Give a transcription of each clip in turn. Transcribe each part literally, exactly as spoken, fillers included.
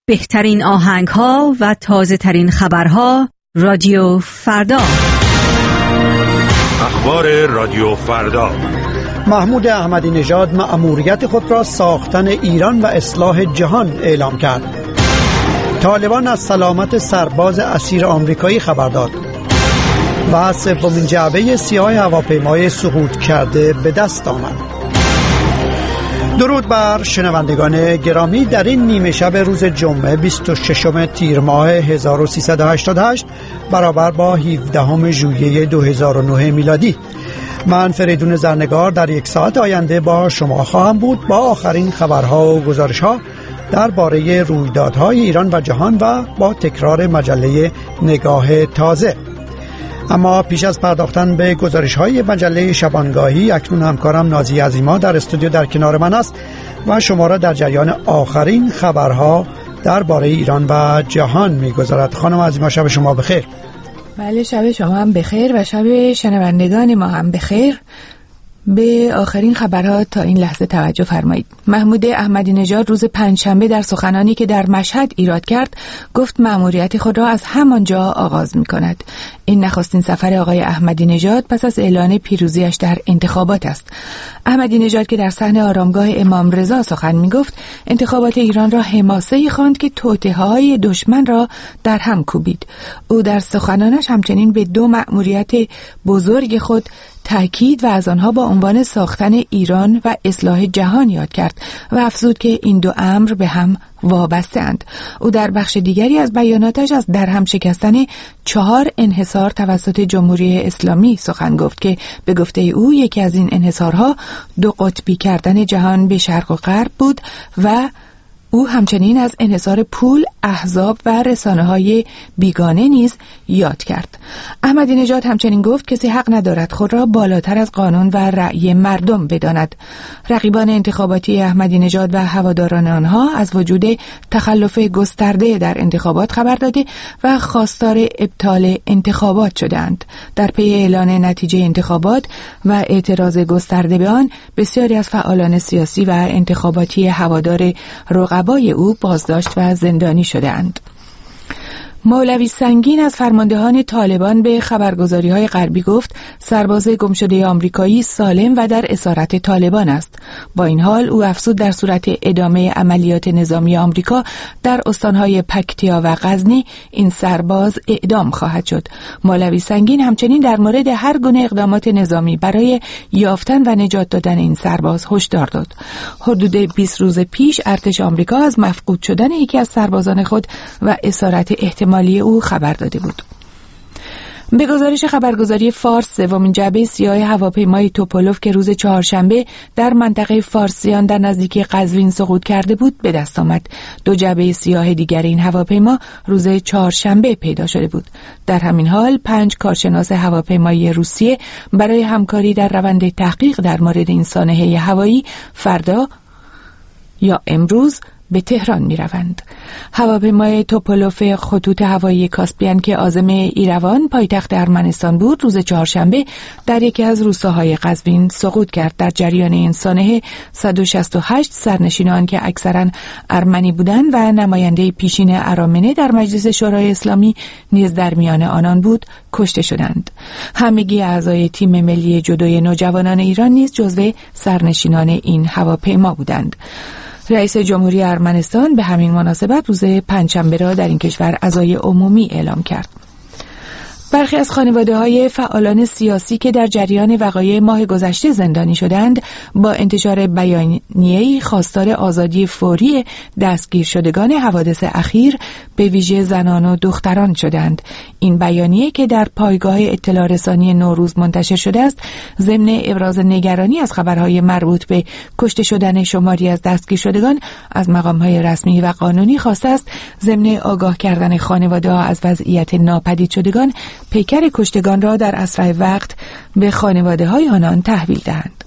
بهترین آهنگ‌ها و تازه‌ترین خبرها رادیو فردا. اخبار رادیو فردا. محمود احمدی نژاد مأموریت خود را ساختن ایران و اصلاح جهان اعلام کرد. طالبان از سلامت سرباز اسیر آمریکایی خبر داد و سومین جعبه سیاه هواپیمای سقوط کرده به دست آمد. درود بر شنوندگان گرامی، در این نیمه شب روز جمعه بیست و ششم تیر ماه هزار و سیصد و هشتاد و هشت برابر با هفدهم ژوئیه دو هزار و نه میلادی، من فریدون زرنگار در یک ساعت آینده با شما خواهم بود با آخرین خبرها و گزارش‌ها درباره رویدادهای ایران و جهان و با تکرار مجله نگاه تازه. اما پیش از پرداختن به گزارش‌های مجله شبانگاهی، اکنون همکارم نازی عظیما در استودیو در کنار من است و شما را در جریان آخرین خبرها درباره ایران و جهان می‌گذارد. خانم عظیما، شب شما بخیر. بله، شب شما هم بخیر و شب شنوندگان ما هم بخیر. به آخرین خبرها تا این لحظه توجه فرمایید. محمود احمدی نژاد روز پنجشنبه در سخنانی که در مشهد ایراد کرد گفت مأموریت خود را از همانجا آغاز می کند. این نخستین سفر آقای احمدی نژاد پس از اعلان پیروزیش در انتخابات است. احمدی نژاد که در صحن آرامگاه امام رضا سخن می گفت، انتخابات ایران را حماسه‌ای خواند که توطئه‌های دشمن را در هم کوبید. او در سخنانش همچنین به دو مأموریت بزرگ خود تأکید و از آنها با عنوان ساختن ایران و اصلاح جهان یاد کرد و افزود که این دو امر به هم وابسته‌اند. او در بخش دیگری از بیاناتش از درهم شکستن چهار انحصار توسط جمهوری اسلامی سخن گفت که به گفته او یکی از این انحصارها دو قطبی کردن جهان به شرق و غرب بود و او همچنین از انحصار پول، احزاب و رسانه‌های بیگانه نیز یاد کرد. احمدی نژاد همچنین گفت کسی حق ندارد خود را بالاتر از قانون و رأی مردم بداند. رقیبان انتخاباتی احمدی نژاد و هواداران آنها از وجود تخلف گسترده در انتخابات خبر داده و خواستار ابطال انتخابات شدند. در پی اعلان نتیجه انتخابات و اعتراض گسترده به آن، بسیاری از فعالان سیاسی و انتخاباتی هوادار رقبای او بازداشت و زندانی شدند. مولوی سنگین از فرماندهان طالبان به خبرگزاری‌های غربی گفت سرباز گمشده آمریکایی سالم و در اسارت طالبان است. با این حال او افزود در صورت ادامه عملیات نظامی آمریکا در استانهای پکتیا و غزنی این سرباز اعدام خواهد شد. مولوی سنگین همچنین در مورد هر گونه اقدامات نظامی برای یافتن و نجات دادن این سرباز هشدار داد. حدود بیست روز پیش ارتش آمریکا از مفقود شدن یکی از سربازان خود و اسارت احتمالی او خبر داده بود. به گزارش خبرگزاری فارس، سومین جعبه سیاه هواپیمای توپولوف که روز چهارشنبه در منطقه فارسیان در نزدیکی قزوین سقوط کرده بود به دست آمد. دو جعبه سیاه دیگر این هواپیما روز چهارشنبه پیدا شده بود. در همین حال پنج کارشناس هواپیمایی روسیه برای همکاری در روند تحقیق در مورد این سانحه هوایی فردا یا امروز به تهران می روند. هواپیمای توپولوف خطوط هوایی کاسپیان که عازم ایروان پایتخت ارمنستان بود روز چهارشنبه در یکی از روستاهای قزوین سقوط کرد. در جریان این سانحه صد و شصت و هشت سرنشینان که اکثرا ارمنی بودند و نماینده پیشین ارامنه در مجلس شورای اسلامی نیز در میان آنان بود کشته شدند. همگی اعضای تیم ملی جودوی نوجوانان ایران نیز جزو سرنشینان این هواپیما بودند. رئیس جمهوری ارمنستان به همین مناسبت روز پنجشنبه را در این کشور عزای عمومی اعلام کرد. برخی از خانواده‌های فعالان سیاسی که در جریان وقایع ماه گذشته زندانی شدند با انتشار بیانیه‌ای خواستار آزادی فوری دستگیر شدگان حوادث اخیر به ویژه زنان و دختران شدند. این بیانیه که در پایگاه اطلاع رسانی نوروز منتشر شده است، ضمن ابراز نگرانی از خبرهای مربوط به کشته شدن شماری از دستگیر شدگان از مقام‌های رسمی و قانونی خواسته است ضمن آگاه کردن خانواده‌ها از وضعیت ناپدید شدگان پیکر کشتگان را در اسرع وقت به خانواده‌های آنان تحویل دهند.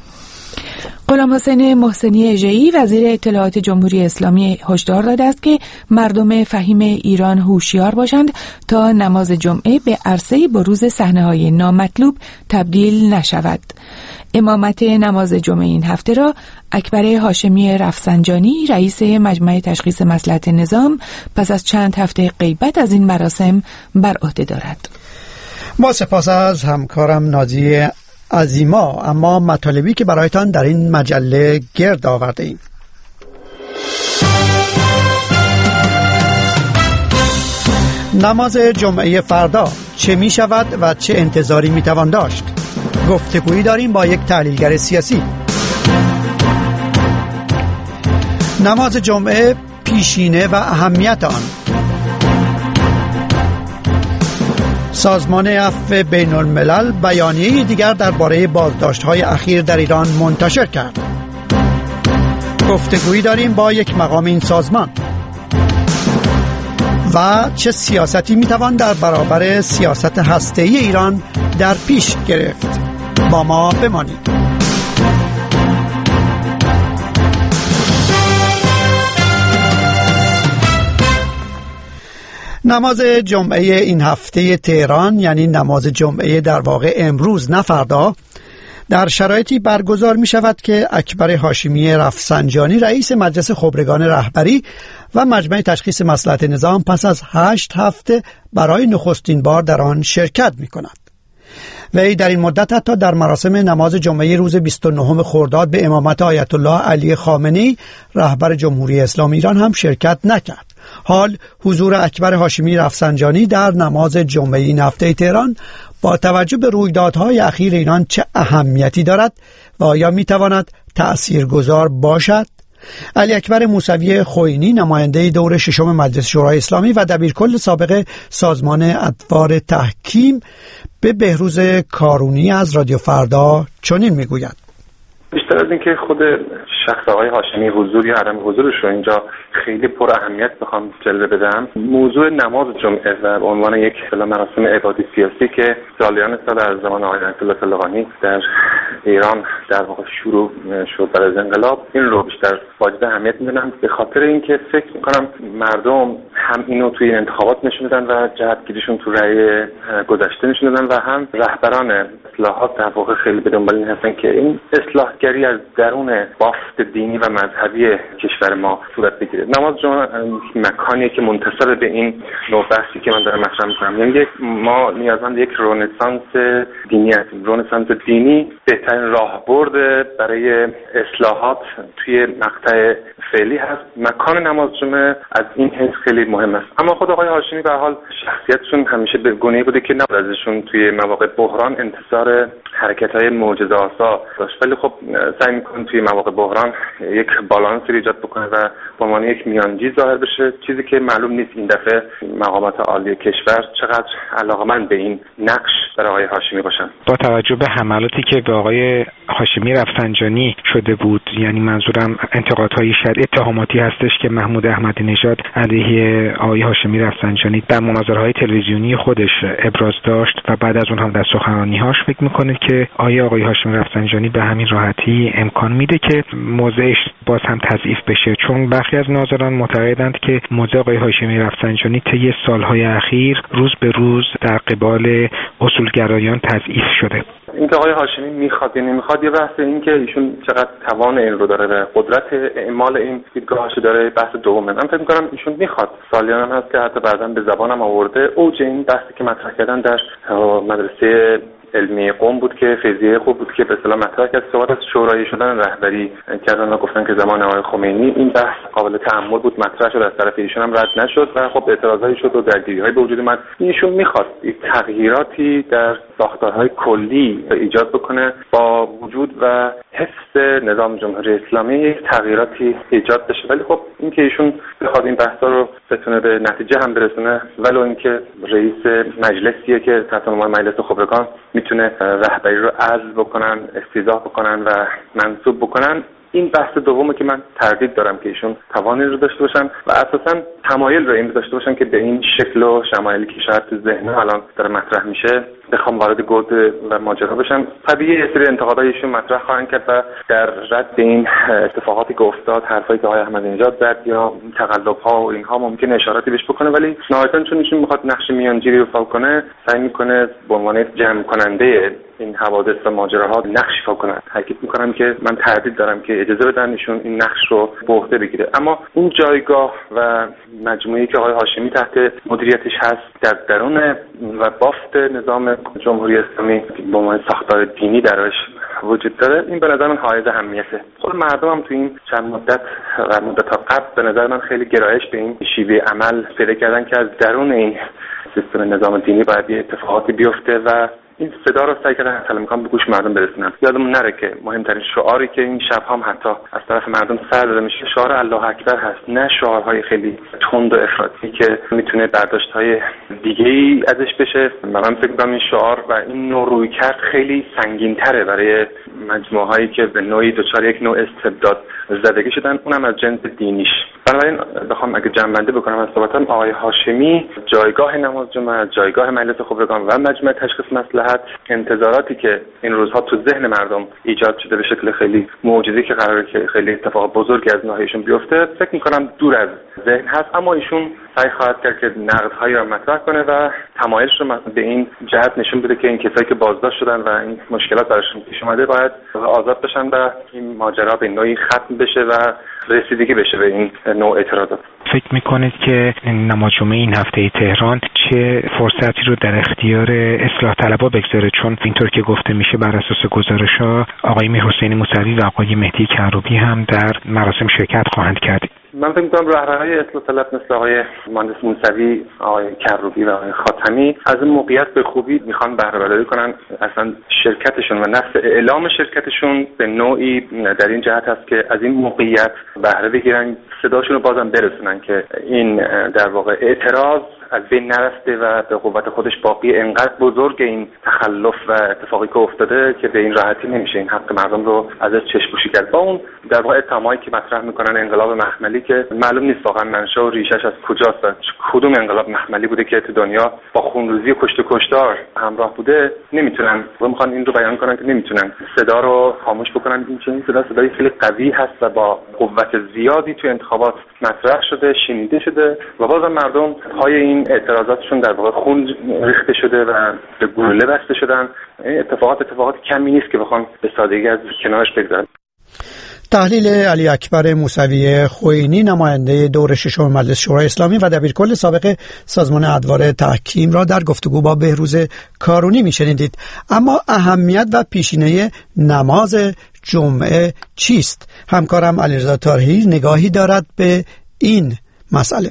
غلام حسین محسنی اژه‌ای وزیر اطلاعات جمهوری اسلامی هشدار داده است که مردم فهیم ایران هوشیار باشند تا نماز جمعه به عرصه بروز صحنه‌های نامطلوب تبدیل نشود. امامت نماز جمعه این هفته را اکبر هاشمی رفسنجانی رئیس مجمع تشخیص مصلحت نظام پس از چند هفته غیبت از این مراسم بر عهده دارد. ما سپاس از همکارم نازی عظیما. اما مطالبی که برایتان در این مجله گرد آورده ایم: نماز جمعه فردا چه می شود و چه انتظاری می توان داشت؟ گفتگویی داریم با یک تحلیلگر سیاسی. نماز جمعه، پیشینه و اهمیت آن. سازمان عفو بین الملل بیانیه‌ای دیگر درباره بازداشت‌های اخیر در ایران منتشر کرد. گفتگویی داریم با یک مقام این سازمان. و چه سیاستی میتوان در برابر سیاست هسته‌ای ایران در پیش گرفت؟ با ما بمانید. نماز جمعه این هفته تهران، یعنی نماز جمعه در واقع امروز نه فردا، در شرایطی برگزار می شود که اکبر هاشمی رفسنجانی رئیس مجلس خبرگان رهبری و مجمع تشخیص مصلحت نظام پس از هشت هفته برای نخستین بار در آن شرکت می کند. وی در این مدت حتی در مراسم نماز جمعه روز بیست و نهم خرداد به امامت آیت الله علی خامنه‌ای رهبر جمهوری اسلامی ایران هم شرکت نکرد. حال حضور اکبر هاشمی رفسنجانی در نماز جمعه این هفته تهران با توجه به رویدادهای اخیر ایران چه اهمیتی دارد و آیا میتواند تأثیرگذار باشد؟ علی اکبر موسوی خوئینی، نماینده دور ششم مجلس شورای اسلامی و دبیرکل سابق سازمان ادوار تحکیم، به بهروز کارونی از رادیو فردا چنین میگوید: بیشتر از اینکه خود شخص آقای هاشمی حضور یا عدم حضورش رو اینجا خیلی پر اهمیت بخوام جلوه بدم، موضوع نماز جمعه و به عنوان یک مراسم عبادی سیاسی که سالیان سال از زمان آقای آیت الله طالقانی در ایران در واقع شروع شد بعد از انقلاب، این رو بیشتر واجد اهمیت میدونم، به خاطر اینکه فکر میکنم مردم هم اینو توی این انتخابات نشون دادن و جهتگیریشون تو رأی گذشته نشون دادن و هم رهبران اصلاحات در واقع خیلی به دنبال این هستن که این اصلاحگری از درون بافت دینی و مذهبی کشور ما صورت بگیره. نماز جمعه مکانیه که منتسب به این نوع بحثی که من دارم مطرح می‌کنم، یعنی ما نیازمند یک رنسانس دینی هستیم. رنسانس دینی بهترین راهبرد برای اصلاحات توی مقطع فعلی هست. مکان نماز جمعه از این حیث خیلی مهم است. اما خود آقای هاشمی به هر حال شخصیتشون همیشه به گونه‌ای بوده که نباید ازشون توی مواقع بحران انتظار حرکت‌های معجزه‌آسا داشت، ولی خب سعی می‌کنه توی مواقع بحران یک بالانس ایجاد بکنه و به عنوان یک میانجی ظاهر بشه، چیزی که معلوم نیست این دفعه مقامات عالی کشور چقدر علاقه‌مند به این نقش برای آقای هاشمی باشن. با توجه به حملاتی که به آقای هاشمی رفسنجانی شده بود، یعنی منظورم انتقادهای شدید اتهاماتی هستش که محمود احمدی نژاد علیه آقای هاشمی رفسنجانی در مناظره‌های تلویزیونی خودش ابراز داشت و بعد از اون هم در سخنرانی‌هاش فکر می‌کنه که آقای آقای هاشمی رفسنجانی به همین راحتی امکان میده که موضعش باز هم تضعیف بشه، چون برخی از ناظران معتقدند که موضع آقای هاشمی رفسنجانی طی سالهای اخیر روز به روز در قبال اصولگرایان تضعیف شده. اینکه آقای هاشمی میخواد یا نمیخواد یه بحث، این که ایشون چقدر توان این رو داره و قدرت اعمال این دیدگاهش داره بحث دومه. من فکر می‌کنم ایشون میخواد. سالیان هم هست که حتی بعداً به زبانم آورده. اوج این بحثی که مطرح کردن در مدرسه علمی قم بود که فیضیه خوب بود که به اصطلاح مطرح کرد، صحبت از شورایی شدن رهبری کردن و گفتن که زمان آقای خمینی این بحث قابل تأمل بود، مطرح شد، از طرف ایشون هم رد نشد و خب اعتراضایی شد و درگیری‌های به وجود اومد. ایشون میخواد یک تغییراتی در ساختارهای کلی ایجاد بکنه، با وجود و حفظ نظام جمهوری اسلامی یک تغییراتی ایجاد بشه، ولی خب اینکه ایشون بخواد این بحثا رو بتونه به نتیجه هم برسونه، ولو اینکه رئیس مجلسیه که تحت عنوان مجلس خبرگان میتونه رهبری رو عزل بکنن، استیضاح بکنن و منصوب بکنن، این بحث دومه که من تردید دارم که ایشون توانی رو داشته باشن و اساساً تمایل رو این داشته باشم که به این شکل و شمایلی که شاید تو ذهن الان داره مطرح میشه بخوام وارد گود و ماجرا بشم. طبیعی یه سری انتقادایشون مطرح خواهند کرد و در رد به این اتفاقاتی که افتاد، حرفایی که آقای احمدی نژاد زد یا تقلب‌ها و اینها ممکنه اشاراتی بهش بکنه، ولی نهایتاً چون ایشون میخواد نقش میانجیری ایفا کنه سعی میکنه به عنوان جمع کننده این حوادث و ماجراها نقش ایفا کنه. تاکید میکنم که من تردید دارم که اجازه بدن ایشون این نقش رو به عهده بگیره، اما اون جایگاه و مجموعه‌ای که آقای هاشمی تحت مدیریتش هست در درون و بافت نظام جمهوری اسلامی به عنوان ساختار دینی درش وجود داره، این به نظر من حائز اهمیته. خود مردم هم تو این چند مدت و مدت قبل به نظر من خیلی گرایش به این شیوه عمل پیدا کردن که از درون این سیستم نظام دینی باید یه اتفاقاتی بیفته و این صدا رو سعی کردن حتی امکان به گوش مردم برسونن. یادمون نره که مهمترین شعاری که این شب هم حتی از طرف مردم سر داده میشه شعار الله اکبر هست، نه شعارهای خیلی تند و افراطی که میتونه برداشت‌های دیگه‌ای ازش بشه. من فکر می‌کنم این شعار و این نوع رویکرد خیلی سنگین‌تره برای مجموعه‌هایی که به نوعی دچار یک نوع استبداد زدگی شدن، اونم از جنس دینیش. بنابراین بخوام اگه جمع‌بندی بکنم از صحبتام، آقای هاشمی جایگاه نماز جمعه، جایگاه مجلس خبرگان و مجمع تشخیص مصلحت، انتظاراتی که این روزها تو ذهن مردم ایجاد شده به شکل خیلی معجزه‌ای که قراره که خیلی اتفاق بزرگی از ناحیهشون بیفته، فکر می‌کنم دور از ذهن هست، اما ایشون سعی خواهد کرد که نقدهایی را مطرح کنه و تمایلش رو به این جهت نشون بده که این کسایی که بازداشت شدن و این مشکلات براشون پیش اومده باید آزاد بشن و این ماجرا به نوعی ختم بشه و رسیدگی بشه به این نوع اعتراضات. فکر میکنید که نماز جمعه این هفته تهران چه فرصتی رو در اختیار اصلاح طلبها بگذاره؟ چون اینطور که گفته میشه بر اساس گزارش‌ها آقای میرحسین موسوی و آقای مهدی کروبی هم در مراسم شرکت خواهند کرد. من فکر می‌کنم رهبرهای اصلاح طلب مثل آقای مهندس موسوی، آقای کروبی و آقای خاتمی از این موقعیت به خوبی میخوان بهره برداری کنن. اصلا شرکتشون و نفس اعلام شرکتشون به نوعی در این جهت هست که از این موقعیت بهره بگیرن، صداشون رو بازم برسونن که این در واقع اعتراض از بین نرفته و به قوت خودش باقی. انقدر بزرگ این تخلف و اتفاقی که افتاده که به این راحتی نمیشه این حق مردم رو ازش چشم‌پوشی کرد. با اون در واقع اتهامایی که مطرح میکنن انقلاب مخملی که معلوم نیست واقعا منشأ و ریشش از کجاست و کدوم انقلاب مخملی بوده که تو دنیا با خونریزی و کشت و کشتار همراه بوده، نمیتونن و میخوان این رو بیان کنن که نمیتونن صدا رو خاموش بکنن. این چنین صدا صدای خیلی قوی هست و با قوت زیادی تو انتخابات مطرح شده، شنیده شده و بازم مردم پای این اعتراضاتشون در واقع خون ریخته شده و به گلوله بسته شدن. این اتفاقات اتفاقات کمی نیست که بخوام به سادگی از کنارش بگذارن. تحلیل علی اکبر موسوی خوئینی، نماینده دور ششم مجلس شورای اسلامی و دبیرکل سابق سازمان ادوار تحکیم را در گفتگو با بهروز کارونی میشنیدید. اما اهمیت و پیشینه نماز جمعه چیست؟ همکارم علیرضا طاهری نگاهی دارد به این مسئله.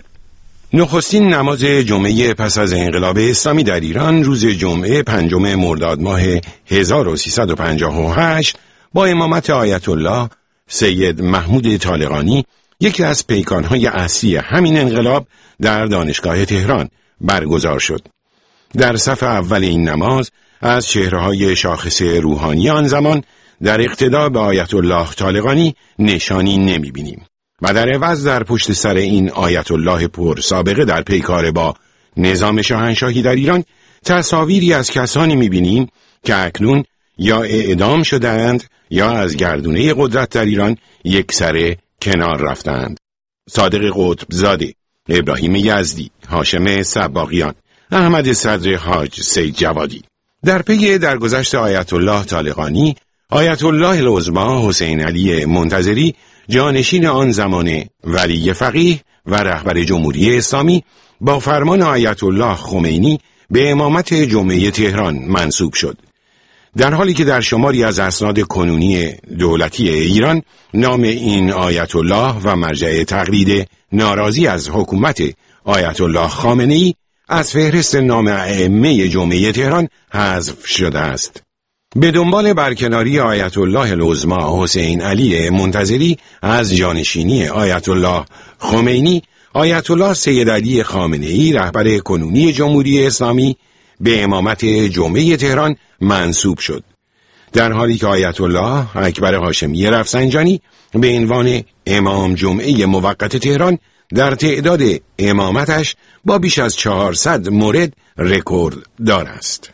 نخستین نماز جمعه پس از انقلاب اسلامی در ایران روز جمعه پنجم مرداد ماه هزار و سیصد و پنجاه و هشت با امامت آیت الله سید محمود طالقانی، یکی از پیکانهای اصلی همین انقلاب، در دانشگاه تهران برگزار شد. در صف اول این نماز از چهره‌های شاخص روحانی آن زمان در اقتدا به آیت الله طالقانی نشانی نمی‌بینیم و در عوض در پشت سر این آیت الله پر سابقه در پیکار با نظام شاهنشاهی در ایران تصاویری از کسانی می‌بینیم که اکنون یا اعدام شدند یا از گردونه قدرت در ایران یک سره کنار رفتند. صادق قطبزاده، ابراهیم یزدی، هاشم سباقیان، احمد صدر حاج سید جوادی. در پی درگذشت آیت الله طالقانی، آیت الله العظمی حسین علی منتظری، جانشین آن زمان ولی فقیه و رهبر جمهوری اسلامی، با فرمان آیت الله خمینی به امامت جمعه تهران منصوب شد. در حالی که در شماری از اسناد کنونی دولتی ایران نام این آیت الله و مرجع تقلید ناراضی از حکومت آیت الله خامنه‌ای از فهرست نام ائمه جمعه تهران حذف شده است. به دنبال برکناری آیت الله العظمی حسین علی منتظری از جانشینی آیت الله خمینی، آیت الله سید علی خامنه‌ای رهبر کنونی جمهوری اسلامی به امامت جمعه تهران منصوب شد، در حالی که آیت الله اکبر هاشمی رفسنجانی به عنوان امام جمعه موقت تهران در تعداد امامتش با بیش از چهارصد مورد رکورد دار است.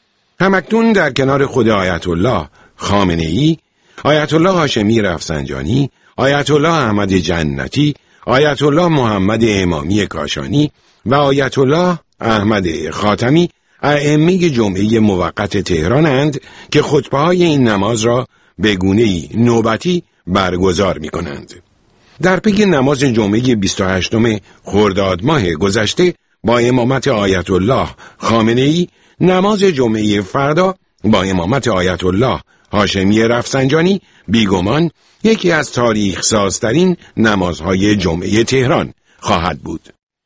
همکنون در کنار خود آیت الله خامنه‌ای، آیت الله هاشمی رفسنجانی، آیت الله احمد جنتی، آیت الله محمد امامی کاشانی و آیت الله احمد خاتمی ائمه جمعه موقت تهرانند که خطبه‌های این نماز را به گونه‌ای نوبتی برگزار می‌کنند. در پی نماز جمعه بیست و هشتم خرداد ماه گذشته با امامت آیت الله خامنه‌ای، نماز جمعه فردا با امامت آیت الله هاشمی رفسنجانی بیگمان یکی از تاریخ سازترین نمازهای جمعه تهران خواهد بود.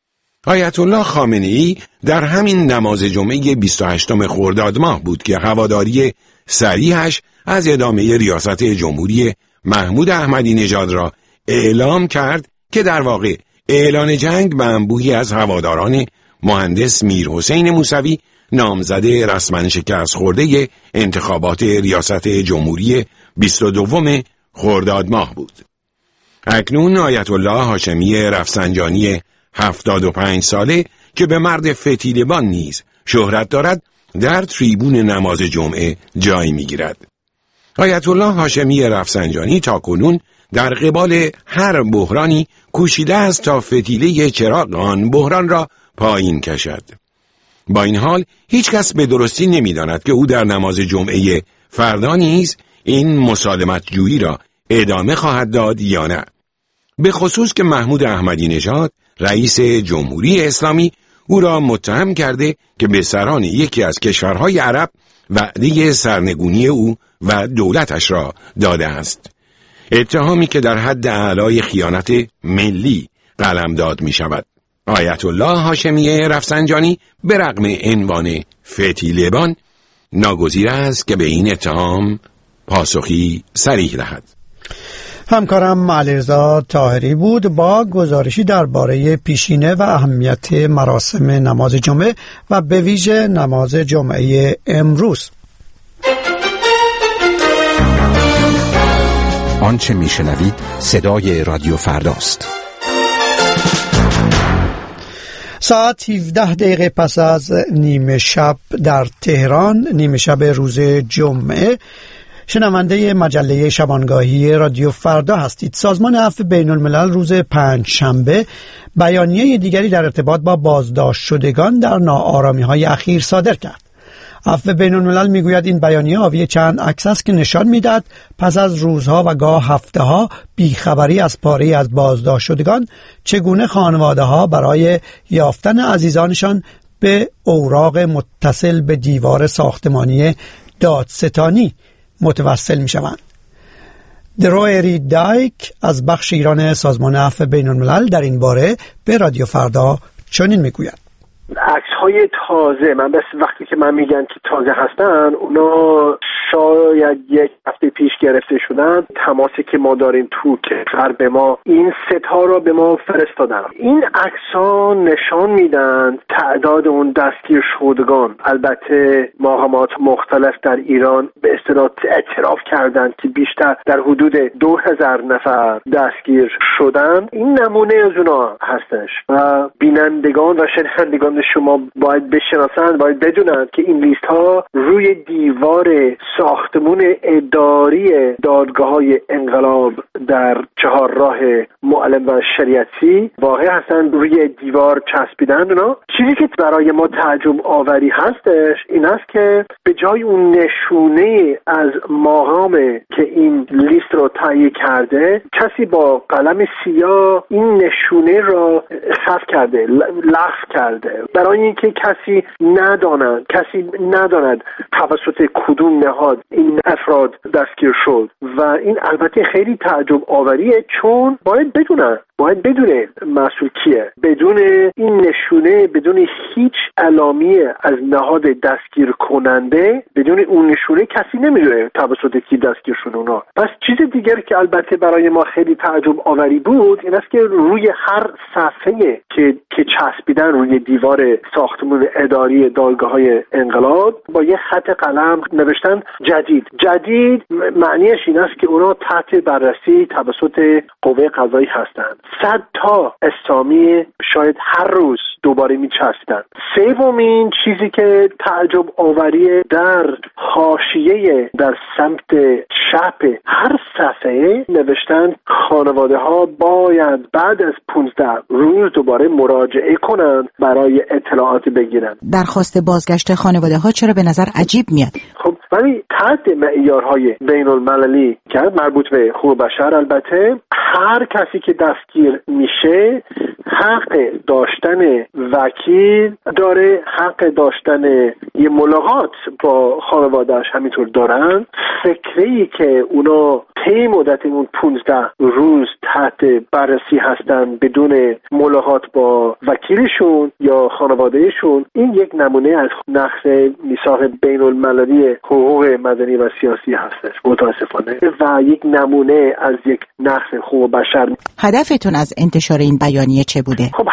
آیت الله خامنه‌ای در همین نماز جمعه بیست و هشتم خرداد ماه بود که هواداری صریحش از ادامه ریاست جمهوری محمود احمدی نژاد را اعلام کرد که در واقع اعلان جنگ به انبوهی از هواداران مهندس میرحسین موسوی نامزد رسما شکست خورده انتخابات ریاست جمهوری بیست و دوم خرداد ماه بود. اکنون آیت الله هاشمی رفسنجانی هفتاد و پنج ساله که به مرد فتیلبان نیز شهرت دارد در تریبون نماز جمعه جای می‌گیرد. آیت الله هاشمی رفسنجانی تاکنون در قبال هر بحرانی کوشیده است تا فتیله چراغ آن بحران را پایین کشد. با این حال هیچ کس به درستی نمی‌داند که او در نماز جمعه فردا نیز این مسالمت جویی را ادامه خواهد داد یا نه. به خصوص که محمود احمدی نژاد رئیس جمهوری اسلامی او را متهم کرده که به سران یکی از کشورهای عرب وعده سرنگونی او و دولتش را داده است. اتهامی که در حد اعلای خیانت ملی قلمداد می شود. آیت الله هاشمی رفسنجانی به رغم عنوان فتیلبان ناگزیر است که به این اتهام پاسخی صریح دهد. همکارم علیرضا طاهری بود با گزارشی درباره پیشینه و اهمیت مراسم نماز جمعه و به ویژه نماز جمعه امروز. آنچه میشنوید صدای رادیو فرداست. ساعت هفده دقیقه پس از نیمه شب در تهران، نیمه شب روز جمعه، شنونده مجله شبانگاهی رادیو فردا هستید. سازمان عفو بین الملل روز پنج شنبه بیانیه دیگری در ارتباط با بازداشت شدگان در ناآرامی‌های اخیر صادر کرد. عفو بین الملل میگوید این بیانیه حاوی چند عکس است که نشان میدهد پس از روزها و گاه هفته‌ها بیخبری از پاره‌ای از بازداشت شدگان چگونه خانواده‌ها برای یافتن عزیزانشان به اوراق متصل به دیوار ساختمانی دادستانی متوسل می شوند. دروئری دایک از بخش ایران سازمان عفو بین الملل در این باره به رادیو فردا چنین می گوید: عکس‌های تازه، من بس وقتی که من میگن که تازه هستن، اونا شاید یک هفته پیش گرفته شدن. تماسی که ما داریم تو کشور به ما این ستا را به ما فرستادن. این عکس‌ها نشان میدن تعداد اون دستگیر شدگان. البته مقامات مختلف در ایران به اصطلاح اعتراف کردند که بیشتر در حدود دو هزار نفر دستگیر شدن. این نمونه از اونا هستش و بینندگان و شنوندگان شما باید بشناسند، باید بدونند که این لیست ها روی دیوار ساختمون اداری دادگاه‌های انقلاب در چهارراه معلم و شریعتی واقع هستند، روی دیوار چسبیدند. اونا چیزی که برای ما تعجب آوری هستش این است که به جای اون نشونه از مقام که این لیست رو تهیه کرده، کسی با قلم سیاه این نشونه را حذف کرده، لغو کرده، برای اینکه کسی نداند کسی نداند توسط کدوم نهاد این افراد دستگیر شد. و این البته خیلی تعجب آوریه، چون باید بدونن باید بدونه مسئول کیه. بدون این نشونه، بدون هیچ علامه از نهاد دستگیر کننده، بدون اون نشونه کسی نمیدونه توسط کی دستگیر شد اونا. پس چیز دیگری که البته برای ما خیلی تعجب آوری بود این است که روی هر صفحه که که چسبیدن روی دیوار ساختمان اداری دادگاه‌های انقلاب با یه خط قلم نوشتن جدید. جدید معنیش این است که اونا تحت بررسی توسط قوه قضایی هستند. صد تا اسلامی شاید هر روز دوباره میچسبن. سومین چیزی که تعجب آوریه، در حاشیه در سمت چپ هر صفحه نوشتن خانواده ها باید بعد از پانزده روز دوباره مراجعه کنند برای اطلاعات بگیرن. درخواست بازگشت خانواده ها چرا به نظر عجیب میاد؟ خب ولی تحت معیارهای بین المللی که مربوط به حقوق بشر، البته هر کسی که دستگیر میشه حق داشتن وکیل داره، حق داشتن یه ملاقات با خانواده‌اش همینطور دارن. فکری که اونا طی مدت اون پانزده روز تحت بررسی هستن بدون ملاقات با وکیلشون یا خانوادهشون، این یک نمونه از نقض میثاق بین المللی حقوق مدنی و سیاسی هستش متاسفانه و یک نمونه از یک نقض حقوق بشر. هدفتون از انتشار این بیانیه چه بوده؟ خب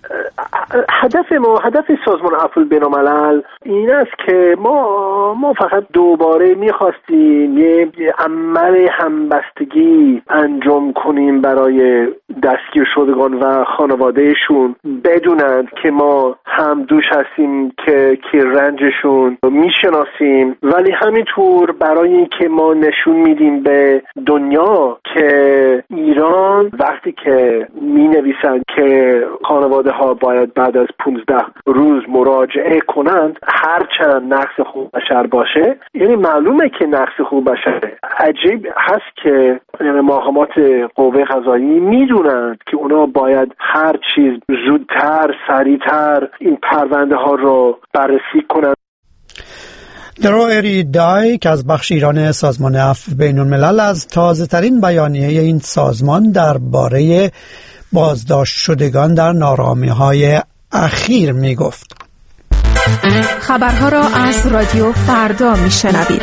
هدف ما، هدف سازمان عفو بین‌الملل این است که ما ما فقط دوباره می‌خواستیم یه عمل همبستگی انجام کنیم برای دستگیر شدگان و خانوادهشون، بدونند که ما هم دوش هستیم که که رنجشون میشناسیم، ولی همینطور برای اینکه ما نشون میدیم به دنیا که ایران وقتی که مینویسند که خانواده ها باید بعد از پانزده روز مراجعه کنند هرچند نقض حقوق بشر باشه، یعنی معلومه که نقض حقوق بشر. عجیب هست که مقامات قوه قضایی میدونند که اونا باید هر چیز زودتر، سریعتر این پرونده ها رو بررسی کنند. درو اری دای که از بخش ایران سازمان عفو بین الملل از تازه ترین بیانیه این سازمان درباره بازداشت شدگان در نارامی‌های اخیر می گفت. خبرها را از رادیو فردا می شنوید.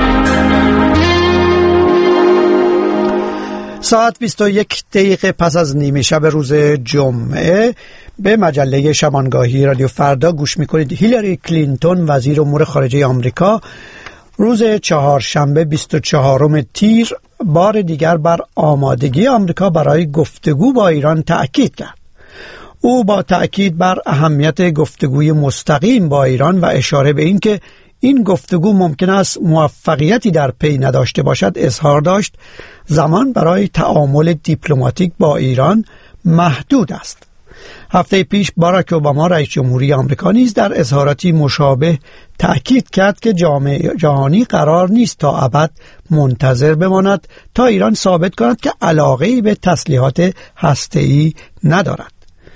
ساعت بیست و یک دقیقه پس از نیمه شب روز جمعه به مجله شبانگاهی رادیو فردا گوش میکنید. هیلاری کلینتون وزیر امور خارجه آمریکا روز چهارشنبه بیست و چهارم تیر بار دیگر بر آمادگی آمریکا برای گفتگو با ایران تأکید کرد. او با تأکید بر اهمیت گفتگوی مستقیم با ایران و اشاره به این که این گفتگو ممکن است موفقیتی در پی نداشته باشد اظهار داشت زمان برای تعامل دیپلماتیک با ایران محدود است. هفته پیش باراک اوباما رئیس جمهوری آمریکا نیز در اظهاراتی مشابه تأکید کرد که جامعه جهانی قرار نیست تا ابد منتظر بماند تا ایران ثابت کند که علاقه‌ای به تسلیحات هسته‌ای ندارد.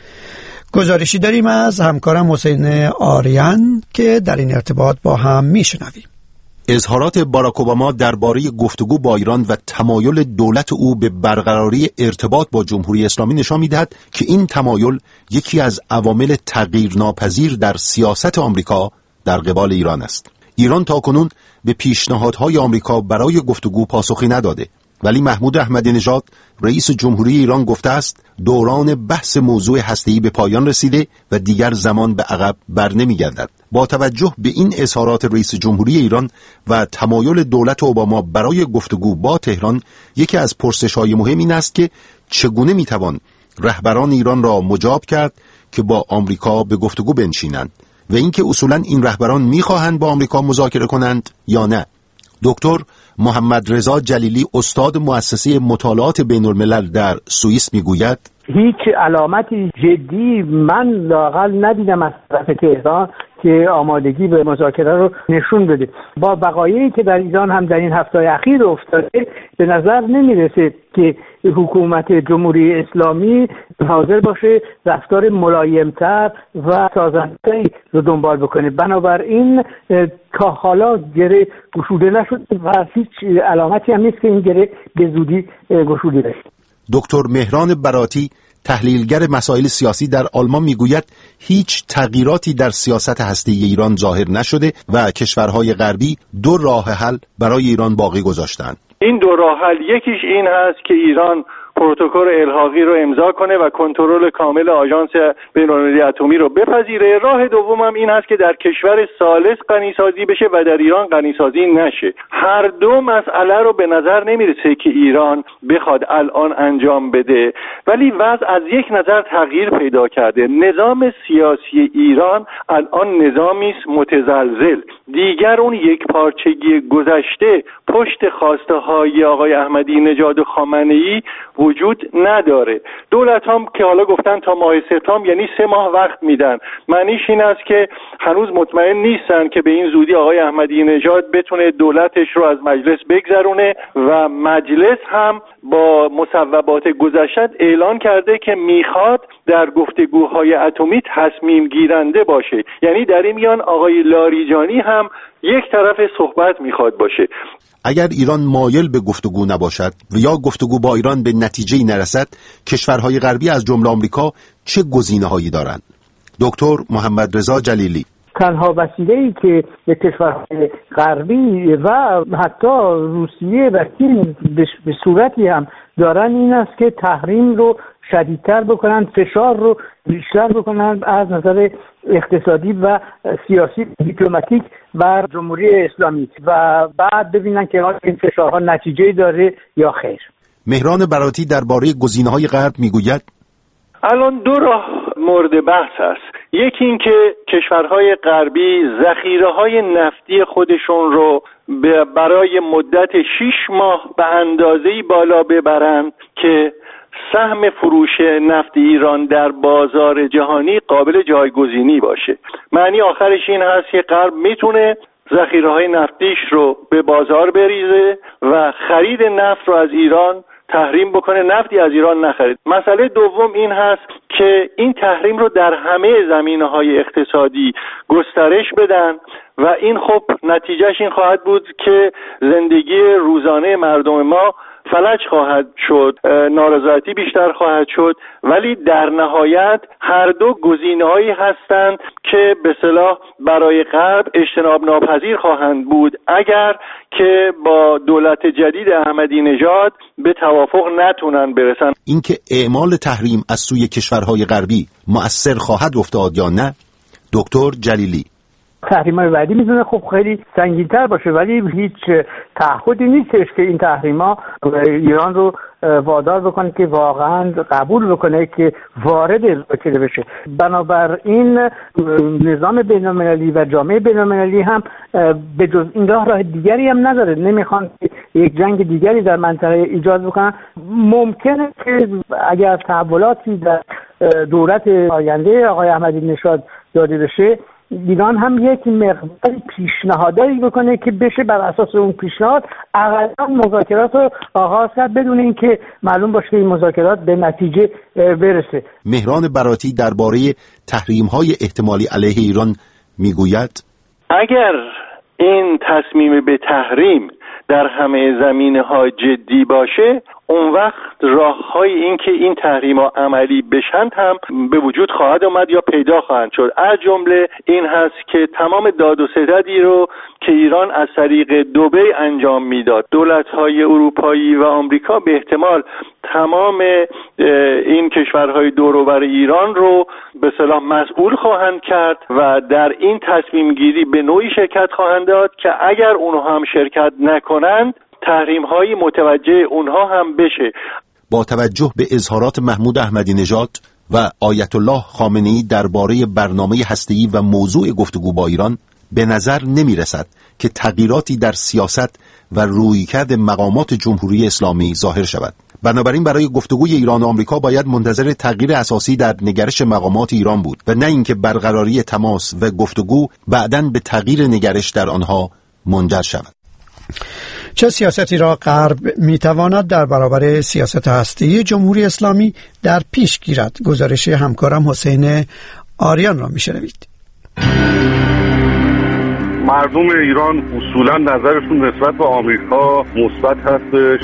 گزارشی داریم از همکارم حسین آریان که در این ارتباط با هم میشنویم. اظهارات باراک اوباما درباره گفتگو با ایران و تمایل دولت او به برقراری ارتباط با جمهوری اسلامی نشان می‌دهد که این تمایل یکی از عوامل تغییرناپذیر در سیاست آمریکا در قبال ایران است. ایران تاکنون به پیشنهادهای آمریکا برای گفتگو پاسخی نداده، ولی محمود احمدی نژاد رئیس جمهوری ایران گفته است دوران بحث موضوع هسته‌ای به پایان رسیده و دیگر زمان به عقب بر نمی‌گردد. با توجه به این اظهارات رئیس جمهوری ایران و تمایل دولت اوباما برای گفتگو با تهران، یکی از پرسش‌های مهم این است که چگونه می‌توان رهبران ایران را مجاب کرد که با آمریکا به گفتگو بنشینند و اینکه اصولاً این رهبران می‌خواهند با آمریکا مذاکره کنند یا نه. دکتر محمد رضا جلیلی استاد مؤسسه مطالعات بین الملل در سوئیس میگوید هیچ علامتی جدی من لااقل ندیدم از طرف تهران که آمادگی به مذاکره رو نشون بده. با وقایعی که در ایران هم در این هفته اخیر افتاده به نظر نمیرسه که حکومت جمهوری اسلامی حاضر باشه رفتار ملایمتر و سازنده‌ای رو دنبال بکنه. بنابراین تا حالا گره گشوده نشد و هیچ علامتی هم نیست که این گره به زودی گشوده بشه. دکتر مهران براتی تحلیلگر مسائل سیاسی در آلمان میگوید هیچ تغییراتی در سیاست هسته‌ای ایران ظاهر نشده و کشورهای غربی دو راه حل برای ایران باقی گذاشتند. این دو راه حل یکیش این هست که ایران پروتکل الحاقی رو امضا کنه و کنترل کامل آژانس بین‌المللی اتمی رو بپذیره. راه دوم هم این هست که در کشور ثالث غنی‌سازی بشه و در ایران غنی‌سازی نشه. هر دو مسئله رو به نظر نمیرسه که ایران بخواد الان انجام بده، ولی وضع از یک نظر تغییر پیدا کرده. نظام سیاسی ایران الان نظامی است متزلزل. دیگر اون یک پارچگی گذشته پشت خواسته های آقای احمدی نژاد و خامنه‌ای وجود نداره. دولت هم که حالا گفتن تا ماه سپتامبر یعنی سه ماه وقت میدن، معنیش این است که هنوز مطمئن نیستن که به این زودی آقای احمدی نژاد بتونه دولتش رو از مجلس بگذرونه و مجلس هم با مصوبات گذشته اعلان کرده که میخواد در گفتگوهای اتمی تصمیم گیرنده باشه. یعنی در این میان آقای لاریجانی هم یک طرف صحبت میخواد باشه. اگر ایران مایل به گفتگو نباشد و یا گفتگو با ایران به نتیجه‌ای نرسد، کشورهای غربی از جمله آمریکا چه گزینه‌هایی دارند؟ دکتر محمد رضا جلیلی: تنها وسیله‌ای که کشورهای غربی و حتی روسیه و چین به صورتی هم دارن این است که تحریم رو شدیدتر بکنن، فشار رو بیشتر بکنن از نظر اقتصادی و سیاسی دیپلماتیک بر جمهوری اسلامی و بعد ببینن که این فشارها نتیجه داره یا خیر. مهران براتی درباره گزینه‌های غرب میگوید: الان دو راه مورد بحث است. یکی این که کشورهای غربی ذخیره‌های نفتی خودشون رو برای مدت شش ماه به اندازه‌ای بالا ببرند که سهم فروش نفت ایران در بازار جهانی قابل جایگزینی باشه. معنی آخرش این هست که غرب میتونه ذخیره‌های نفتیش رو به بازار بریزه و خرید نفت رو از ایران تحریم بکنه، نفتی از ایران نخرید. مسئله دوم این هست که این تحریم رو در همه زمینه‌های اقتصادی گسترش بدن و این خب نتیجهش این خواهد بود که زندگی روزانه مردم ما فلج خواهد شد، نارضایتی بیشتر خواهد شد، ولی در نهایت هر دو گزینه‌هایی هستند که به اصطلاح برای غرب اجتناب ناپذیر خواهند بود اگر که با دولت جدید احمدی نژاد به توافق نتونن برسن. اینکه اعمال تحریم از سوی کشورهای غربی مؤثر خواهد افتاد یا نه؟ دکتر جلیلی: تحریم‌های بعدی میتونه خب خیلی سنگین‌تر باشه، ولی هیچ تعهدی نیستش که این تحریم‌ها ایران رو وادار بکنه که واقعا قبول بکنه که وارد شده بشه. بنابراین نظام بین‌المللی و جامعه بین‌المللی هم به جز این راه راه دیگری هم نداره. نمیخوان یک جنگ دیگری در منطقه ایجاد بکنن. ممکنه که اگر تحولاتی در دولت آینده آقای احمدی نژاد داده بشه، ایران هم یک مقدار پیشنهادایی بکنه که بشه بر اساس اون پیشنهاد اقلا مذاکرات رو آغاز کرد بدون اینکه معلوم باشه که این مذاکرات به نتیجه برسه. مهران براتی درباره تحریم‌های احتمالی علیه ایران میگوید: اگر این تصمیم به تحریم در همه زمینه‌ها جدی باشه، اون وقت راه‌های این که این تحریم‌ها عملی بشن هم به وجود خواهد آمد یا پیدا خواهند شد. از جمله این هست که تمام داد و ستدی رو که ایران از طریق دبی انجام میداد، دولت‌های اروپایی و آمریکا به احتمال تمام این کشورهای دور و بر ایران رو به اصطلاح مسئول خواهند کرد و در این تصمیم گیری به نوعی شرکت خواهند داد که اگر اونها هم شرکت نکنند تحریم‌های متوجه اونها هم بشه. با توجه به اظهارات محمود احمدی نژاد و آیت الله خامنه‌ای درباره برنامه هسته‌ای و موضوع گفتگو با ایران، به نظر نمی رسد که تغییراتی در سیاست و رویکرد مقامات جمهوری اسلامی ظاهر شود. بنابراین برای گفتگوی ایران و آمریکا باید منتظر تغییر اساسی در نگرش مقامات ایران بود و نه اینکه برقراری تماس و گفتگو بعداً به تغییر نگرش در آنها منجر شود. چه سیاستی را غرب میتواند در برابر سیاست هسته‌ای جمهوری اسلامی در پیش گیرد؟ گزارش همکارم حسین آریان را میشنوید. مردم ایران اصولا نظرشون نسبت به آمریکا مثبت هستش.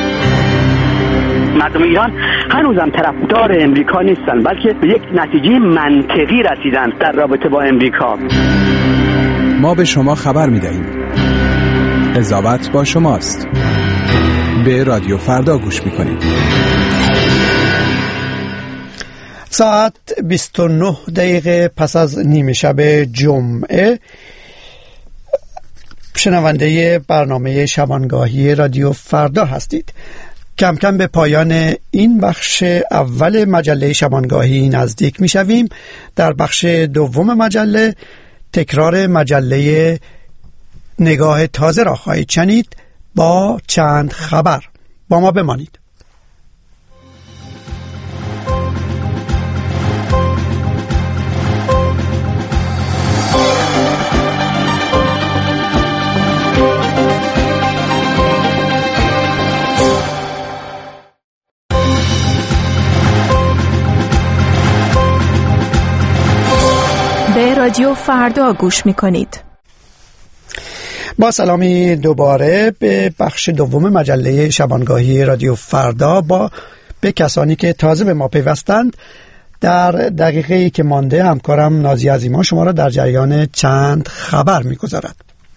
مردم ایران هنوزم طرفدار امریکا نیستن، بلکه به یک نتیجه منطقی رسیدن در رابطه با امریکا. ما به شما خبر می‌دهیم. قضاوت با شماست. به رادیو فردا گوش میکنید. ساعت بیست و نه دقیقه پس از نیمه شب جمعه شنونده برنامه شبانگاهی رادیو فردا هستید. کم کم به پایان این بخش اول مجله شبانگاهی نزدیک می شویم. در بخش دوم مجله تکرار مجله نگاه تازه را خواهید شنید با چند خبر. با ما بمانید. به رادیو فردا گوش می‌کنید. با سلامی دوباره به بخش دوم مجله شبانگاهی رادیو فردا با به کسانی که تازه به ما پیوستند. در دقیقه‌ای که مانده همکارم نازی عظیما شما را در جریان چند خبر می‌گذارد.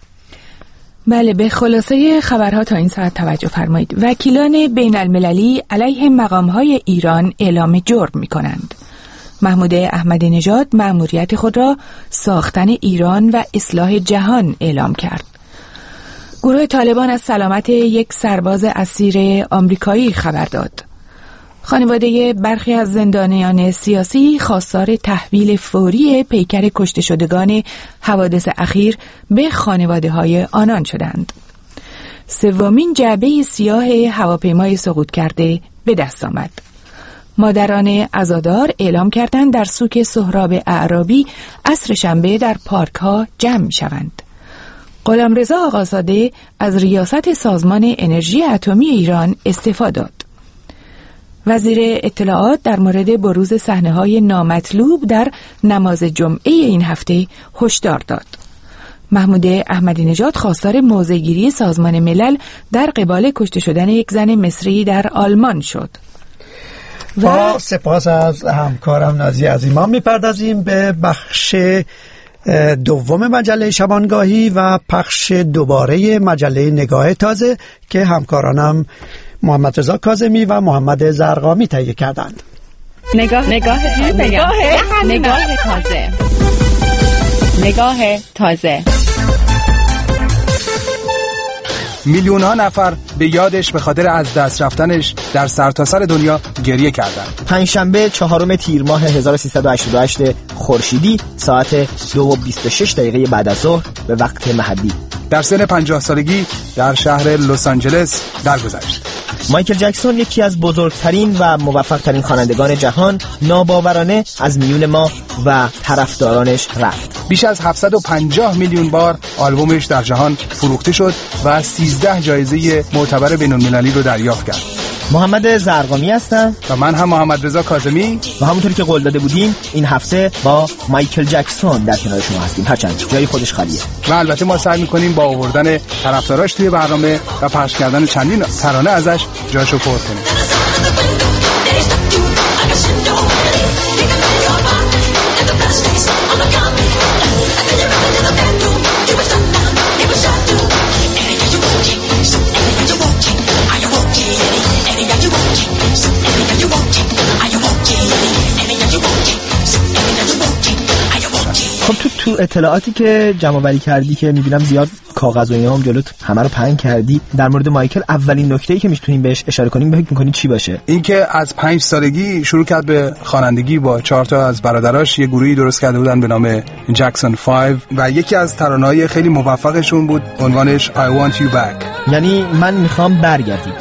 بله، به خلاصه خبرها تا این ساعت توجه فرمایید. وکیلان بین المللی علیه مقام‌های ایران اعلام جرم می‌کنند. محمود احمدی نژاد مأموریت خود را ساختن ایران و اصلاح جهان اعلام کرد. گروه طالبان از سلامت یک سرباز اسیر آمریکایی خبر داد. خانواده برخی از زندانیان سیاسی خواستار تحویل فوری پیکر کشته شدگان حوادث اخیر به خانواده‌های آنان شدند. سومین جعبه سیاه هواپیمای سقوط کرده به دست آمد. مادران عزادار اعلام کردند در سوک سهراب اعرابی عصر شنبه در پارک ها جمع می شوند. غلامرضا آقازاده از ریاست سازمان انرژی اتمی ایران استعفا داد. وزیر اطلاعات در مورد بروز صحنه‌های نامطلوب در نماز جمعه این هفته هشدار داد. محمود احمدی نژاد خواستار موضع‌گیری سازمان ملل در قبال کشته شدن یک زن مصری در آلمان شد. با سپاس از همکارم نازی عظیما میپردازیم به بخش دوم مجله شبانگاهی و پخش دوباره مجله نگاه تازه که همکارانم محمد رضا کاظمی و محمد زرقامی تهیه کردند. نگاه نگاه نگاه نگاه تازه نگاه تازه میلیون ها نفر به یادش به خاطر از دست رفتنش در سرتاسر سر دنیا گریه کردند. پنجشنبه چهارم تیر ماه هزار و سیصد و هشتاد و هشت خورشیدی ساعت دو و بیست و شش دقیقه بعد از ظهر به وقت محلی در سن پنجاه سالگی در شهر لس آنجلس درگذشت. مایکل جکسون یکی از بزرگترین و موفقترین خوانندگان جهان ناباورانه از میون ما و طرفدارانش رفت. بیش از هفتصد و پنجاه میلیون بار آلبومش در جهان فروخته شد و سیزده جایزه معتبر بین‌المللی رو دریافت کرد. محمد زرقامی هستم و من هم محمد رضا کاظمی و همونطوری که قول داده بودیم این هفته با مایکل جکسون در کنار شما هستیم، هرچند جای خودش خالیه و البته ما سعی می‌کنیم با آوردن طرفداراش توی برنامه و پخش کردن چندین ترانه ازش جاشو پر کنیم. خب تو تو اطلاعاتی که جمع آوری کردی که می‌بینم زیاد کاغذ و اینا هم جلوت همه رو پهن کردی، در مورد مایکل اولین نکته‌ای که می‌تونیم بهش اشاره کنیم فکر می‌کنی چی باشه؟ اینکه از پنج سالگی شروع کرد به خوانندگی. با چهار تا از برادراش یه گروهی درست کرده بودن به نام جکسون پنج و یکی از ترانه‌های خیلی موفقشون بود عنوانش I want you back، یعنی من می‌خوام برگردی.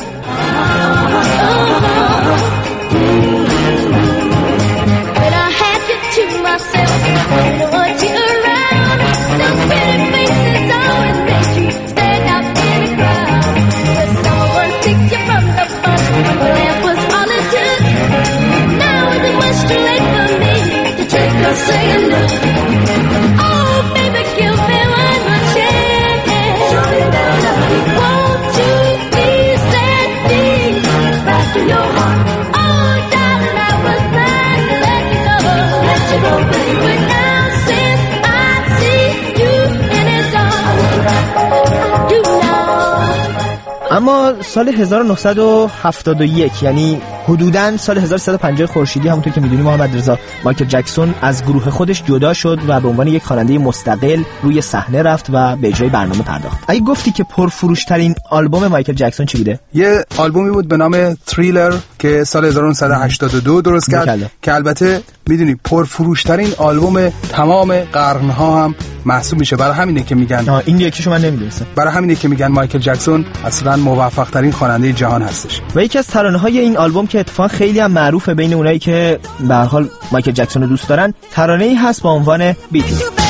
اما سال هزار و نهصد و هفتاد و یک یعنی حدوداً سال هزار و سیصد و پنجاه خورشیدی، همونطور که میدونی محمد رضا، مایکل جکسون از گروه خودش جدا شد و به عنوان یک خواننده مستقل روی صحنه رفت و به اجرای برنامه پرداخت. اگه گفتی که پرفروش‌ترین آلبوم مایکل جکسون چی بوده؟ یه آلبومی بود به نام تریلر که سال هزار و نهصد و هشتاد و دو درست کرد مکلم. که البته میدونی پرفروش‌ترین آلبوم تمام قرن‌ها هم محسوب میشه. برای همینه که میگن این یکیشو من نمیدونستم. برای همینه که میگن مایکل جکسون اصلا موفق‌ترین خواننده جهان هستش. و یکی از ترانه‌های این آلبوم که اتفاقا خیلی هم معروفه بین اونایی که به هر حال مایکل جکسون رو دوست دارن، ترانه‌ای هست با عنوان بیت.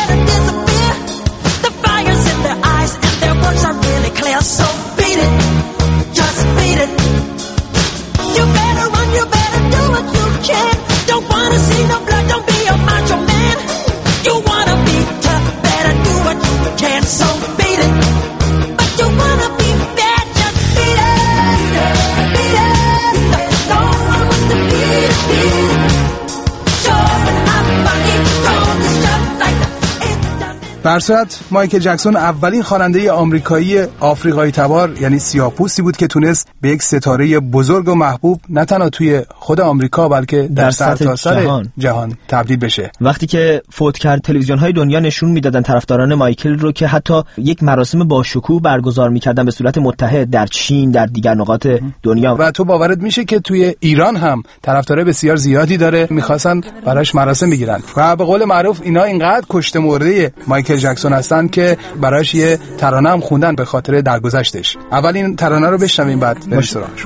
در صورت مایکل جکسون اولین خواننده آمریکایی آفریقایی تبار یعنی سیاه‌پوستی بود که تونست به یک ستاره بزرگ و محبوب نه تنها توی خود آمریکا بلکه در, در سرتاسر جهان. جهان تبدیل بشه. وقتی که فوت کرد تلویزیون‌های دنیا نشون میدادن طرفداران مایکل رو که حتی یک مراسم با شکوه برگزار می‌کردن به صورت متحد در چین، در دیگر نقاط دنیا. و تو باورت میشه که توی ایران هم طرفدارای بسیار زیادی داره، می‌خواستن براش مراسم بگیرن. و به قول معروف اینا اینقدر کشته مرده مایکل جکسون هستن که براش یه ترانه هم خوندن به خاطر درگذشتش. اول این ترانه رو بشنویم بعد بریم سراغش.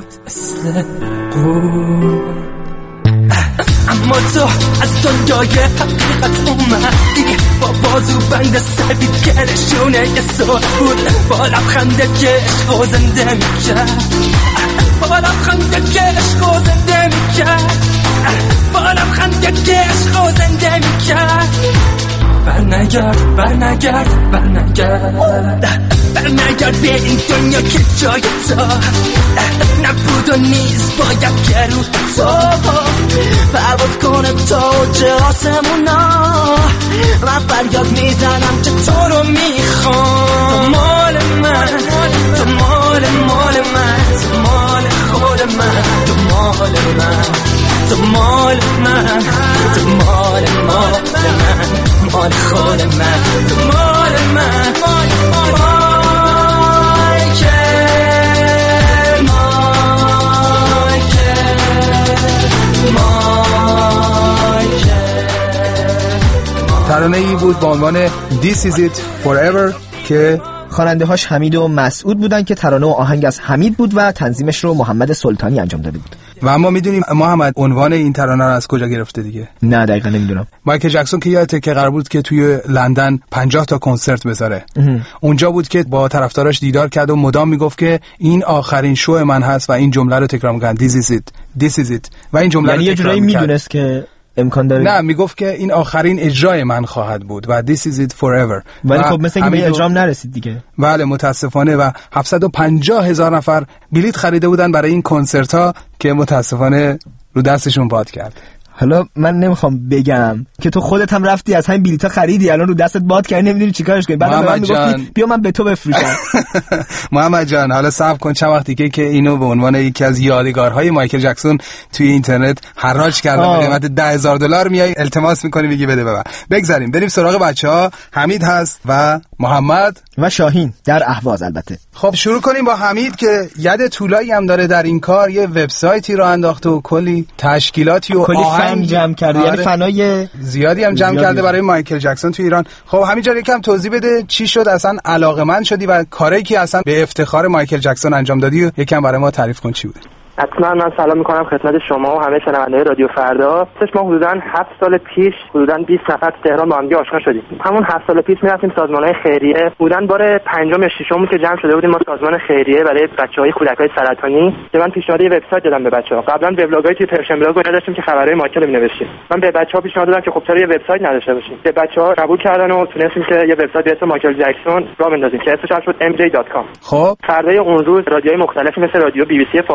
اما تو از دنیای حقیقت اومدی با بازو بند سفید که نشونه یه سر بود، با لبخنده که عشق و زنده میکرد، با لبخنده که عشق و زنده میکرد، با لبخنده که عشق و زنده میکرد. برنگرد برنگرد برنگرد برنگرد به این دنیا که جای تو نبود و نیست، باید گرو تو پرواز کنه تا اوج آسمونا. من فریاد میزنم که تو رو میخوام، تو مال من، تو مال مال من، تو مال خود من، تو مال من، تو مال من، تو مال مال من، مال خود من، تو مال من، مال مال ترانه ای بود با عنوان This is it forever که خواننده هاش حمید و مسعود بودن که ترانه و آهنگ از حمید بود و تنظیمش رو محمد سلطانی انجام داده بود. و اما میدونیم محمد عنوان این ترانه رو از کجا گرفته دیگه؟ نه دقیقاً نمیدونم. مایکل جکسون که یادته که قرار بود که توی لندن پنجاه تا کنسرت بذاره، اونجا بود که با طرفداراش دیدار کرد و مدام میگفت که این آخرین شو من هست و این جمله رو تکرار می‌کرد This is it This is it و این جمله یعنی رو تکرار می‌کرد. یعنی یه جورایی میدونست که امکان داره. نه میگفت که این آخرین اجرای من خواهد بود و this is it forever. ولی خب مثل اینکه به اجرام نرسید دیگه. بله متاسفانه و هفتصد و پنجاه هزار نفر بلیط خریده بودن برای این کنسرت ها که متاسفانه رو دستشون باد کرد. حالا من نمیخوام بگم که تو خودت هم رفتی از همین بلیطا خریدی، الان رو دستت باد کردی نمیدونی چیکارش کنی، بعد من میگفتی بیا من به تو بفروشم. محمد جان حالا صبر کن چند وقتی که که اینو به عنوان یکی از یادگارهای مایکل جکسون توی اینترنت حراج کرده به قیمت ده هزار دلار میای التماس میکنی میگی بده ببر. بگذاریم بریم سراغ بچه‌ها. حمید هست و محمد و شاهین در اهواز. البته خب شروع کنیم با حمید که ید طولایی هم داره در این کار، یه وبسایتی رو انداخته و کلی تشکیلاتی و آهنگ جمع کرده، یعنی فنای زیادی هم جمع زیادی کرده برای مایکل جکسون تو ایران. خب همین جا یکم توضیح بده چی شد اصلا علاقه‌مند شدی و کاری که اصلا به افتخار مایکل جکسون انجام دادی و یکم برای ما تعریف کن چی بود. حتما من سلام میکنم خدمت شما و همه شنونده‌های رادیو فردا. ما حدوداً هفت سال پیش حدوداً بیست نفر تو تهران با هم آشنا شدیم. همون هفت سال پیش میرفتیم سازمان‌های خیریه. بودن بار پنجم یا ششم که جمع شده بودیم ما سازمان خیریه برای بچه‌های کودکای سرطانی که من پیشنهاد یه وبسایت دادم به بچه‌ها. قبلا وبلاگای توی پرشن بلاگ نداشتیم که خبرهای مایکل رو می‌نوشتیم. من به بچه‌ها پیشنهاد دادم که خب چرا یه وبسایت نداشته باشیم. که بچه‌ها قبول کردن و تونستیم که یه وبسایت به اسم مایکل جکسون راه بندازیم که اسمش شد ام جی دات کام. خب فردای اون روز رادیوهای مختلفی مثل رادیو بی بی سی فارسی با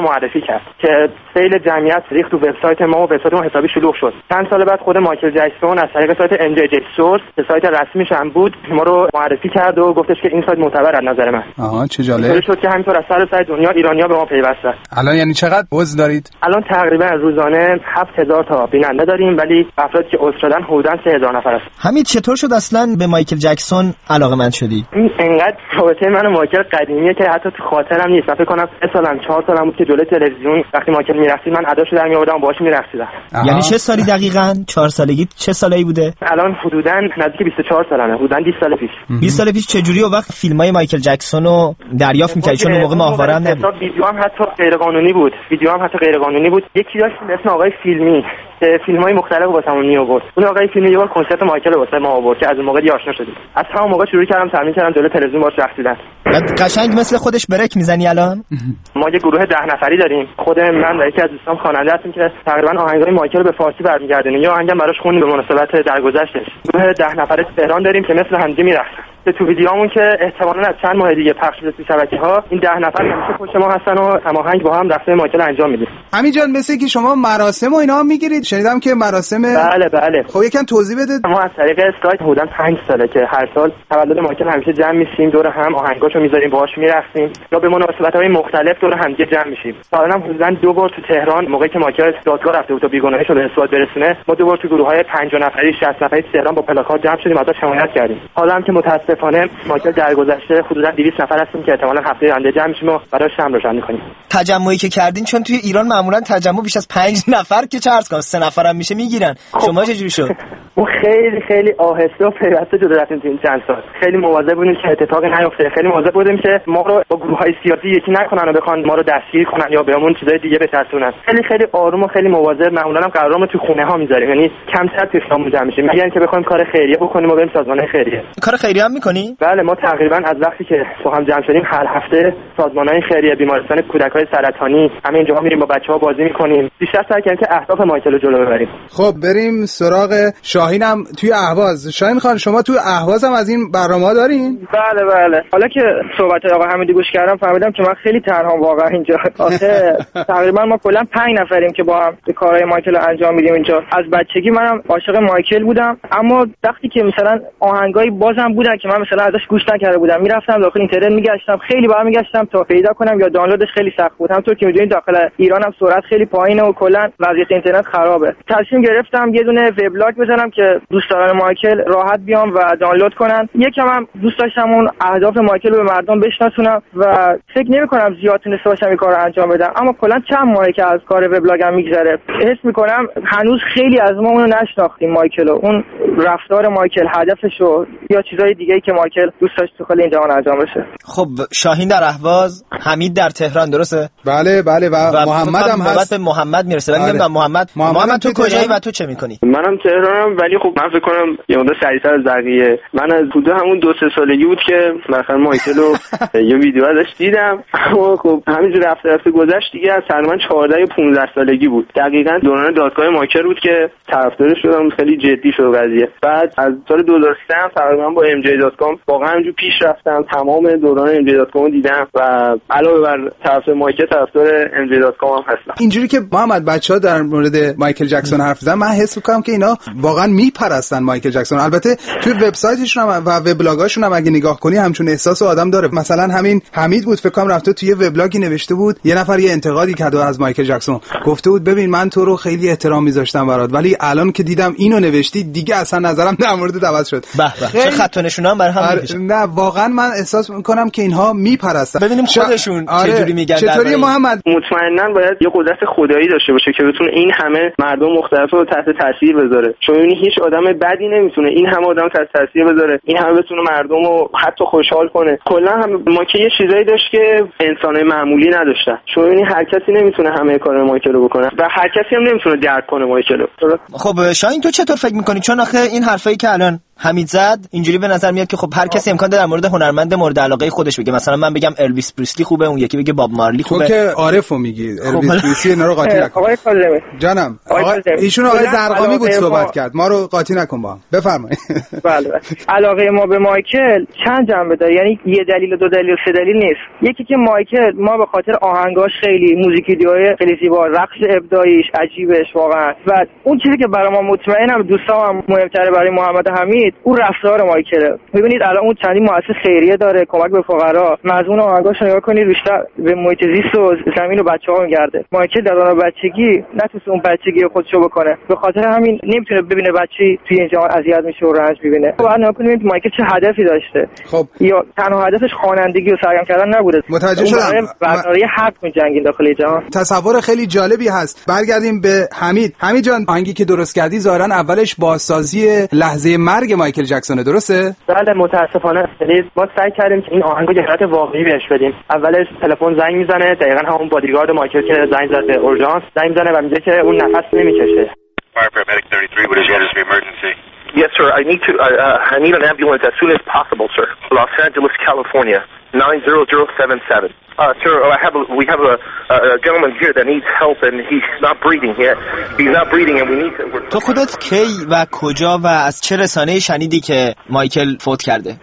معرفی کرد که سیل جمعیت ریخت تو وبسایت ما و وبسایت ما حسابی شلوغ شد. چند سال بعد خود مایکل جکسون از طریق سایت ام جی جی سورس که سایت رسمیش هم بود ما رو معرفی کرد و گفتش که این سایت معتبر از نظر من. آها چه جالب. اینطوری شد که همینطور از سر سایت دنیا ایرانی‌ها به ما پیوستن. الان یعنی چقدر عضو دارید؟ الان تقریبا روزانه هفت هزار تا بیننده داریم ولی افرادی که عضو شدن حدوداً سه هزار نفر است. حمید چطور شد اصلا به مایکل جکسون علاقه‌مند شدی؟ اینقدر رابطه من و مایکل قدیمیه که حتی تو خاطرم نیست. فکر کنم سه سالم چهار سالم بود که جلوی تلویزیون وقتی مایکل میرقصید من اداشو در میآوردم باهاش میرقصیدم. یعنی چه سالی دقیقاً؟ چهار سالگی چه سالایی بوده؟ الان حدوداً نزدیک بیست و چهار سالمه. حدوداً بیست سال پیش. بیست سال پیش چه جوری و وقت فیلمای مایکل جکسون رو دریافت می‌کردی؟ چون اون موقع ماهواره هم نبود. ویدیو هم حتی غیر قانونی بود. ویدیو هم حتی غیر قانونی بود. یکی داشت به اسم آقای فیلمی که فیلم‌های مختلف واسمون میآورد. اون آقای فیلمی یه بار کنسرت مایکل واسه ما آورد که از اون موقع دیگه آشنا شدیم. از همون موقع شروع کردم تمرین کردم جلوی تلویزیون باهاش رقصیدن. قشنگ مثل خودش بریک میزنی الان؟ ما یه گروه ده نفری داریم. خود من و یکی از دوستام خواننده هستیم که تقریبا آهنگای مایکل به فارسی برمیگردونیم. یا آهنگم براش خوندیم به مناسبت درگذشتش. گروه ده نفره تهران داریم که مثل همدیگه میرقصن. تو ویدیومون که احتمالاً از چند ماه دیگه پخش بشه تو شبکه‌ها این ده نفر همیشه پشت ما هستن و هماهنگ با هم رقص مایکل انجام میدیم. همین جان مثل که شما مراسم و اینا هم میگیرید. شنیدم که مراسم بله بله. خب یکم توضیح بده. ما از طریق اسکایپ حدوداً پنج ساله که هر سال تولد مایکل همیشه جمع میشیم دور هم آهنگاشو میذاریم باهاش میرقصیم یا به مناسبت‌های مختلف دور هم دیگه جمع میشیم. سالاً حدوداً دو بار تو تهران موقعی که مایکل دادگاه رفته بود تا بیگناهیش رو به اثبات برسونه ما دو بار تو گروه‌های پنجاه نفری شصت نفری تهران با پلاکات جمع شدیم ازش حمایت کردیم. حالا هم که متأسفانه مایکل در گذشته حدوداً دویست نفر هستیم که احتمالاً هفته آینده جمع میشیم و برای شام روشن می‌کنیم. تجمعی که کردین چون توی ایران معمولاً تجمع بیش از پنج نفر که چه عرض کنم سه نفر هم میشه میگیرن. شما چه جوری شد؟ ما خیلی خیلی آهسته و پیوسته جلو رفتیم تو این چند سال. خیلی مواظب بودیم که اتفاقی نیفته. خیلی مواظب بودیم که ما رو با گروه‌های سیاسی یکی نکنن و بخوان ما رو دستگیر کنن یا بهمون چیزای دیگه بچسبونن. خیلی خیلی آروم و خیلی مواظب. معمولاً هم قرارمون تو خونه‌ها می‌ذاریم. یعنی کمتر تو خیابون جمع میشیم. میگن که بخوایم کار خیریه بکنیم و بریم سازمان خیریه. کار خیریه هم می‌کنی؟ بله ما تقریباً از وقتی که با هم جمع شدیم هر هفته سازمان‌های خیریه بیمارستان کودک‌های سرطانی همه اینجاها میریم با بچه‌ها بازی می‌کنیم. بیشتر سعی کردیم که اهداف مایکل رو جلو ببریم. خب بریم سراغ شاهینم توی اهواز. شاهین خان شما توی اهواز هم از این برنامه‌ها دارین؟ بله بله. حالا که صحبت آقا حمیدی گوش کردم فهمیدم که من خیلی تنها واقعا اینجا. آخه تقریبا ما کلا پنج نفریم که با هم کارهای مایکل رو انجام میدیم اینجا. از بچگی منم عاشق مایکل بودم اما وقتی که مثلا آهنگایی بازم بودن که من مثلا ازش گوش نکرده بودم میرفتم داخل اینترنت میگشتم خیلی باهم میگشتم تا پیدا کنم یا دانلودش خیلی سخت بود. همونطور که میدونید داخل ایران هم سرعت خیلی پایینه و کلا وضعیت اینترنت خرابه. تصمیم گرفتم یه دونه وبلاگ بزنم که دوستان مایکل راحت بیام و دانلود کنن. یکم هم دوست داشتم اون اهداف مایکل رو به مردم بشناسونم و فکر نمی‌کنم زیاد تونسته باشم این کارو انجام بدم اما کلا چند ماهه که از کار وبلاگم میگذره حس می‌کنم هنوز خیلی از ما اونو نشناختیم مایکل رو. اون رفتار مایکل هدفشو یا چیزای دیگه‌ای که مایکل دوست داشت تو کل این جهان انجام بشه. خب شاهین در اهواز، حمید در تهران درسته؟ بله بله و, و محمد هم هست. به محمد میرسه. ولی نمیدونم محمد محمد, محمد تو کجایی و تو چه می‌کنی؟ منم تهرانم ولی خب من فکر کنم یه مقدار سریع‌تر از بقیه. من از حدود همون دو سه سالگی بود که مثلا مایکل رو یه ویدیو ازش دیدم اما خب همینجوری رفته رفته گذشت دیگه. از تقریبا چهارده یا پانزده سالگی بود. دقیقاً دوران دادگاه مایکل بود که طرفدار شدم. خیلی جدی شد قضیه. بعد از سال دو هزار و سه هم تقریبا با ام جی دات کام واقعا همینجوری پیش رفتم. تمام دوران ام جی دات کام رو دیدم و علاوه بر طرفدار مایکل طرفدار ام جی دات کام هم هستم. اینجوری که محمد بچه‌ها در مورد مایکل جکسون حرف زدن من حس می‌کنم که اینا واقعا میپرستن مایکل جکسون. البته توی وبسایتشون و وبلاگاشون هم اگه نگاه کنی همچون احساس آدم داره. مثلا همین حمید بود فکر کنم رفته توی وبلاگی نوشته بود یه نفر یه انتقادی کرد از مایکل جکسون گفته بود ببین من تو رو خیلی احترام می‌ذاشتم برات ولی الان که دیدم اینو نوشتی دیگه اصلا نظرم در مورد عوض شد. به به چه خط و نشونه هم برای هم می‌کشه. نه واقعا من احساس می‌کنم که اینها میپرستن. ببینیم خودشون آره. چجوری میگن. چطوری محمد؟ مطمئناً باید یه قدرت خدایی داشته باشه که بتونه این همه مردم مختلف رو تحت تاثیر بذاره. چون هیچ آدم بدی نمیتونه این همه آدم تحت تاثیر بذاره. این همه بتونه مردم رو حتی خوشحال کنه. کلا هم ما که یه چیزایی داشت که انسانای معمولی نداشتن. چون هر کسی نمیتونه همه کار مایکل رو بکنه و هر کسی هم نمیتونه درک کنه مایکل رو. خب شاهین تو چطور فکر می‌کنی؟ چون آخه این حرفایی که الان حمید زد اینجوری به نظر میاد که خب هر کسی امکان داره در مورد هنرمند مورد علاقه خودش بگه. مثلا من بگم الویس پریسلی خوبه، اون یکی بگه باب مارلی خوبه. تو که عارفو میگی الویس پریسلی اینا رو قاطی نکن. آقای کاظمی جانم، ایشون آقای زرقامی بود صحبت کرد، ما رو قاطی نکن با هم. بفرمایید. بله بله. علاقه ما به مایکل چند جنبه داره، یعنی یه دلیل، دو دلیل، سه دلیل نیست. یکی که مایکل ما به خاطر آهنگاش خیلی، موزیک ویدیوهای خیلی زیبا، رقص ابداعیش عجیبش واقعا، و اون چیزی که برای ما مطمئنم دوستام مهمتره برای محمد حمید، اون رفتار مایکله. ببینید الان اون چندین مؤسسه خیریه داره، کمک به فقرا، مضمون آهنگاش نگاه کنید بیشتر به محیط زیست و زمین و بچه‌ها میگرده. مایکل در دوران بچگی نتونست اون بچگی خودشو بکنه، به خاطر همین نمیتونه ببینه بچه‌ای توی این جهان اذیت میشه و رنج میبینه. بعد نگاه کنید مایکل چه هدفی داشته. خب یا تنها هدفش خوانندگی و سرگرم کردن نبوده. متوجه شدم. برای حق می‌جنگید داخل جهان. تصور خیلی جالبی هست. برگردیم به حمید. حمید جان، آهنگی که درست کردی ظاهرا اولش بازسازی لحظه مرگ مایکل جکسون، درسته؟ بله متاسفانه ما سعی کردیم که این آهنگو یه حالت واقعی بهش بدیم. اولش تلفن زنگ میزنه، دقیقاً همون بادیگارد مایکل که زنگ زد به اورژانس، زنگ میزنه و میگه که اون نفس نمیکشه. Fire paramedic thirty-three, what is your emergency? Yes, sir. I need to. Uh, I need an ambulance as soon as possible, sir. Los Angeles, California, nine zero zero seven seven. Uh, sir, I have a, we have a, a gentleman here that needs help, and he's not breathing yet. He's not breathing, and we need to. تو خودت کی و کجا و از چه رسانه‌ای شنیدی که مایکل فوت کرده؟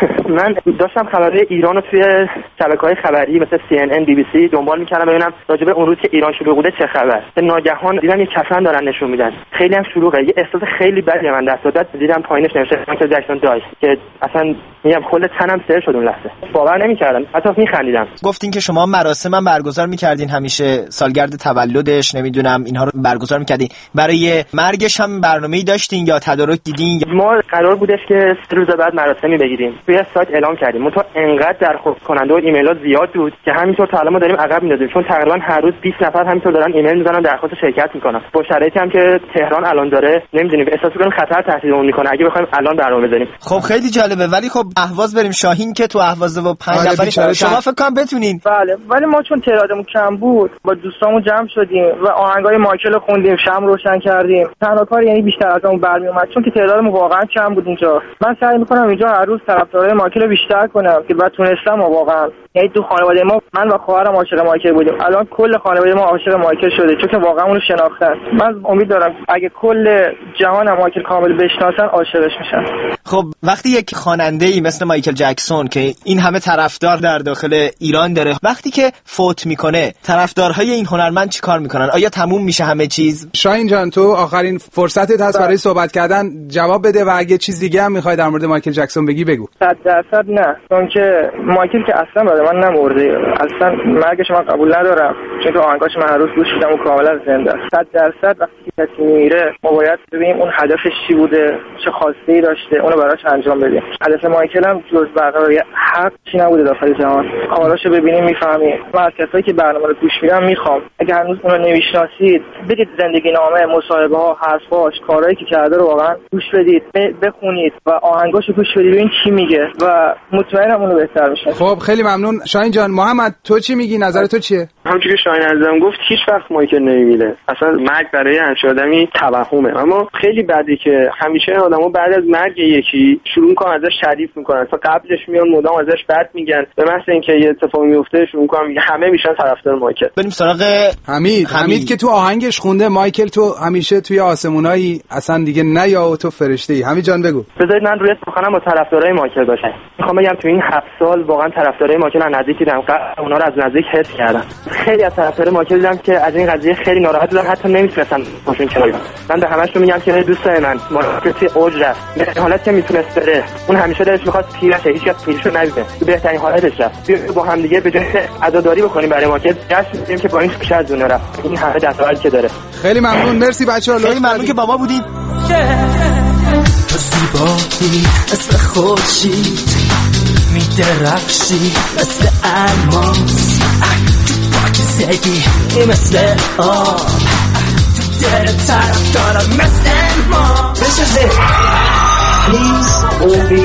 من داشتم خبرهای ایران رو توی شبکه‌های خبری مثل سی ان ان، بی بی سی دنبال می‌کردم ببینم راجع به اون روز که ایران شروع بوده چه خبر. به ناگهان دیدم یه کفن دارن نشون میدن، خیلی هم شلوغه. یه احساس خیلی بدی من دست داد. دیدم پایینش نوشته مایکل جکسون دایت که اصلا میگم کل تنم سر شد اون لحظه. باور نمی‌کردم، حتی می‌خندیدم. گفتین که شما مراسم هم برگزار می‌کردین، همیشه سالگرد تولدش نمیدونم اینها رو برگزار می‌کردین. برای مرگش هم برنامه‌ای داشتین یا تدارک دیدین؟ ما قرار بودش که سه روز بعد مراسمی بگیریم. توی سایت اعلام کردیم. منتها انقدر درخواست کننده و ایمیلات زیاد بود که همینطور تا الان ما داریم عقب می‌اندازیم، چون تقریبا هر روز بیست نفر همینطور دارن ایمیل می‌زنن درخواست شرکت می‌کنن. با شرایطی هم که تهران الان داره نمی‌دونیم، احساس می‌کنیم خطر تهدیدمون می‌کنه اگه بخوایم الان برنامه بزنیم. خب خیلی جالبه، ولی خب اهواز بریم. شاهین که تو اهواز با پنج نفری شما فکر کنم بتونین. بله، ولی ما چون تعدادمون کم بود با دوستامون جمع شدیم و آهنگای مایکل رو خوندیم، شمع روشن کردیم. تنها کار یعنی بیشتر از اون برمی اومد، چون که تعدادمون واقعا کم بود اینجا. من سعی می‌کنم اینجا هر روز طرفدارای مایکل رو بیشتر کنم که بعد تونستم واقعا. یعنی تو خانواده ما من و خواهرم عاشق مایکل بودیم، الان کل خانواده ما عاشق مایکل شده چون که واقعا اونو شناختن. من امید دارم اگه کل جهان هم مایکل کامل بشناسن عاشقش میشن. خب وقتی یک خواننده‌ای مثل مایکل جکسون که این همه طرفدار در داخل ایران داره، وقتی که فوت میکنه طرفدارهای این هنرمند چیکار میکنن؟ آیا تموم میشه همه چیز؟ شاهین جان، تو آخرین فرصتت هست برای صحبت کردن، جواب بده و اگه چیز دیگه هم میخوای در مورد مایکل جکسون بگی بگو. صد درصد نه، چون که مایکل که اصلا برای من نمرده، اصلا مرگش من قبول ندارم، چون که آهنگاش من هر روز گوش میدم و کاملا زنده. صد درصد وقتی که کسی میره ما باید ببینیم اون هدفش چی بوده، چه خواسته‌ای داشته، اونو براش انجام بدیم. هدف مایکل هم جز برقراری حق چی نبوده داخل جهان. کاراشو ببینیم میفهمیم. من از کسایی که برنامه رو گوش میدم میخوام اگه هنوز اونو نمیشناسید برید زندگی نامه، مصاحبه ها، حرفاش، کارهایی که کرده رو واقعا گوش بدید، بخونید و آهنگاشو گوش بدید ببین چی میگه و مطمئنم اونو بهتر میشه. خب خیلی ممنون شاهین جان. محمد تو چی میگی؟ نظر تو چیه؟ همونجوری که شاهین عزیزم گفت هیچ وقت مایکل نمیمیره، اصلا مرگ برای همچین آدمی توهمه. اما خیلی بده که همیشه آدمو بعد از مرگ یکی شروع میکنن ازش تعریف میکنن، تا قبلش میان مدام ازش بد میگن، به محض اینکه یه اتفاقی میفته شروع میکنن میگن همه میشن طرفدار مایکل. بریم سراغ حمید. حمید که تو آهنگش خونده مایکل تو همیشه توی آسمونایی اصلا دیگه نیا و تو فرشته‌ای. حمید جان بگو. بذارید من روی سخنم با طرفدارای مایکل باشم. میخوام بگم تو این هفت سال واقعا طرفدارای مایکل از نزدیک دیدم، اونا رو از نزدیک حس کردم. خیلی از طرفدارای مایکل دیدم که از این قضیه خیلی ناراحت بودن، حتی نمیتونستن باشون کنار. من به همه‌شون میگم که دوستای من مایکل توی اوج رفت، به حالت که میتونست بره، اون همیشه دلش می‌خواست پیر شه، هیچ کس پیرشو ندیده، تو بهترین حالتش رفت. بیا با هم دیگه به جای عزاداری بکنیم برای مایکل، جشن بگیریم که با این خوش از دنیا رفت. این همه دستاوردی که داره. خیلی ممنون، مرسی بچه‌ها، خیلی ممنون که با ما بودید. تو زیبایی مثل خورشید میدرخشی مثل الماس، تو پاکیزگی مثل آب، تو دل طرفدارا مثل ما. This is it. These will be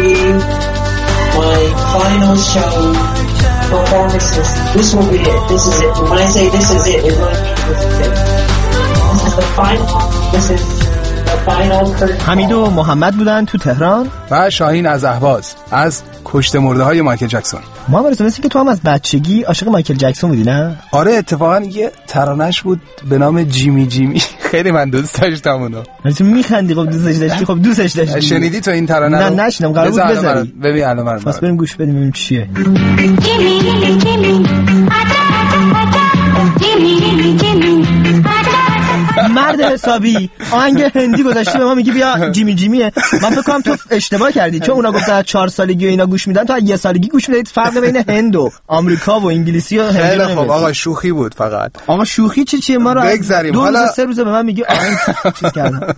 my final show performances. This will be it. This is it. When I say this is it, it really means this is it. This is the final. This is حمید و محمد بودن تو تهران و شاهین از اهواز از کشته مرده های مایکل جکسون. محمد رضا مثل که تو هم از بچگی عاشق مایکل جکسون بودی نه؟ آره اتفاقا یه ترانه‌اش بود به نام جیمی جیمی، خیلی من دوست داشتم اونو. تو میخندی خب دوستش داشتی؟ خب دوستش داشتی. شنیدی تو این ترانه رو؟ نه نشنیدم، قرار بود بذاری. ببین الان من پس بریم گوش بدیم ببینیم چیه. مرد حسابی آهنگ هندی گذاشتی به ما میگی بیا جیمی جیمیه. من فکر کنم تو اشتباه کردی چون اونا گفتن چهار سالگی و اینا گوش میدن، تو از یه سالگی گوش میدید. فرق بین هند و آمریکا و انگلیسی و هندی. خب آقا شوخی بود فقط. آقا شوخی چی چیه؟ ما رو بگذاریم. حالا سه روزه به من میگی آهنگ چیز کردم.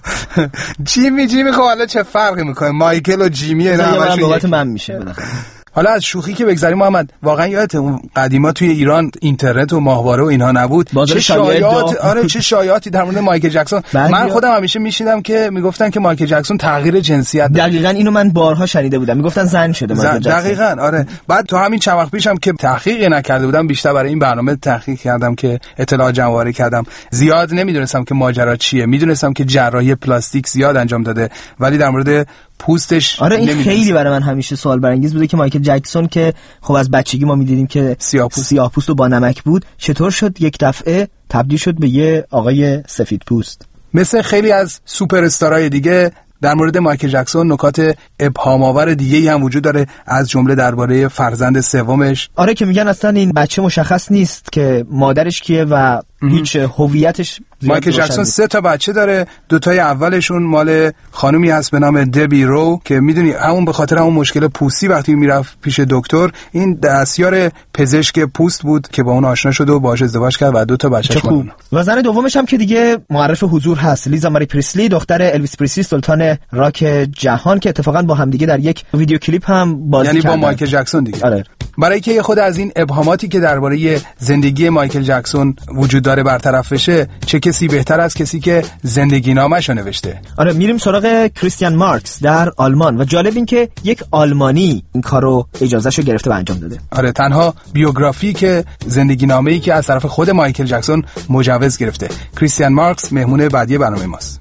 جیمی جیمی خب حالا چه فرقی میکنه؟ مایکل و جیمی اینا همشون بابت من میشه بالاخره. حالا از شوخی که بگذاریم محمد، واقعا یادت اون قدیما توی ایران اینترنت و ماهواره و اینها نبود، چه شایعات آره چه شایعاتی در مورد مایکل جکسون. من خودم همیشه میشیدم که میگفتن که مایکل جکسون تغییر جنسیت داره. دقیقاً اینو من بارها شنیده بودم، میگفتن زن شده مایکل جکسون. دقیقاً آره. بعد تو همین چند وقت پیشم که تحقیق نکرده بودم، بیشتر برای این برنامه تحقیق کردم که اطلاعات جمع‌آوری کردم. زیاد نمیدونستم که ماجرا چیه. میدونستم که جراحی پلاستیک زیاد انجام داده، ولی در مورد پوستش آره این خیلی برای من همیشه سوال برانگیز بوده که مایکل جکسون که خب از بچگی ما میدیدیم که سیاه‌پوست سیاه‌پوست و با نمک بود، چطور شد یک دفعه تبدیل شد به یه آقای سفید پوست؟ مثل خیلی از سوپر استارهای دیگه در مورد مایکل جکسون نکات ابهام آور دیگه‌ای هم وجود داره، از جمله درباره فرزند سومش. آره که میگن اصلا این بچه مشخص نیست که مادرش کیه و هیچ هویتش. مایکل جکسون سه تا بچه داره، دو تای اولشون مال خانومی هست به نام دبی رو که میدونی همون به خاطر همون مشکل پوستی وقتی میرفت پیش دکتر، این دستیار پزشک پوست بود که با اون آشنا شد و باهاش ازدواج کرد و دو تا بچه‌ش بود. و زن دومش هم که دیگه معرف حضور هست، لیزا ماری پریسلی، دختر الویس پریسلی سلطان راک جهان، که اتفاقا با هم دیگه در یک ویدیو کلیپ هم بازی یعنی کردن. با مایکل جکسون دیگه. آره. برای که خود از این ابهاماتی که درباره زندگی مایکل جکسون وجود داره برطرف بشه، چه کسی بهتر از کسی که زندگی نامه‌شو نوشته؟ آره میریم سراغ کریستیان مارکس در آلمان و جالب این که یک آلمانی این کارو اجازهشو گرفته و انجام داده. آره تنها بیوگرافی که زندگی نامه‌ای که از طرف خود مایکل جکسون مجوز گرفته. کریستیان مارکس مهمون بعدی برنامه ماست.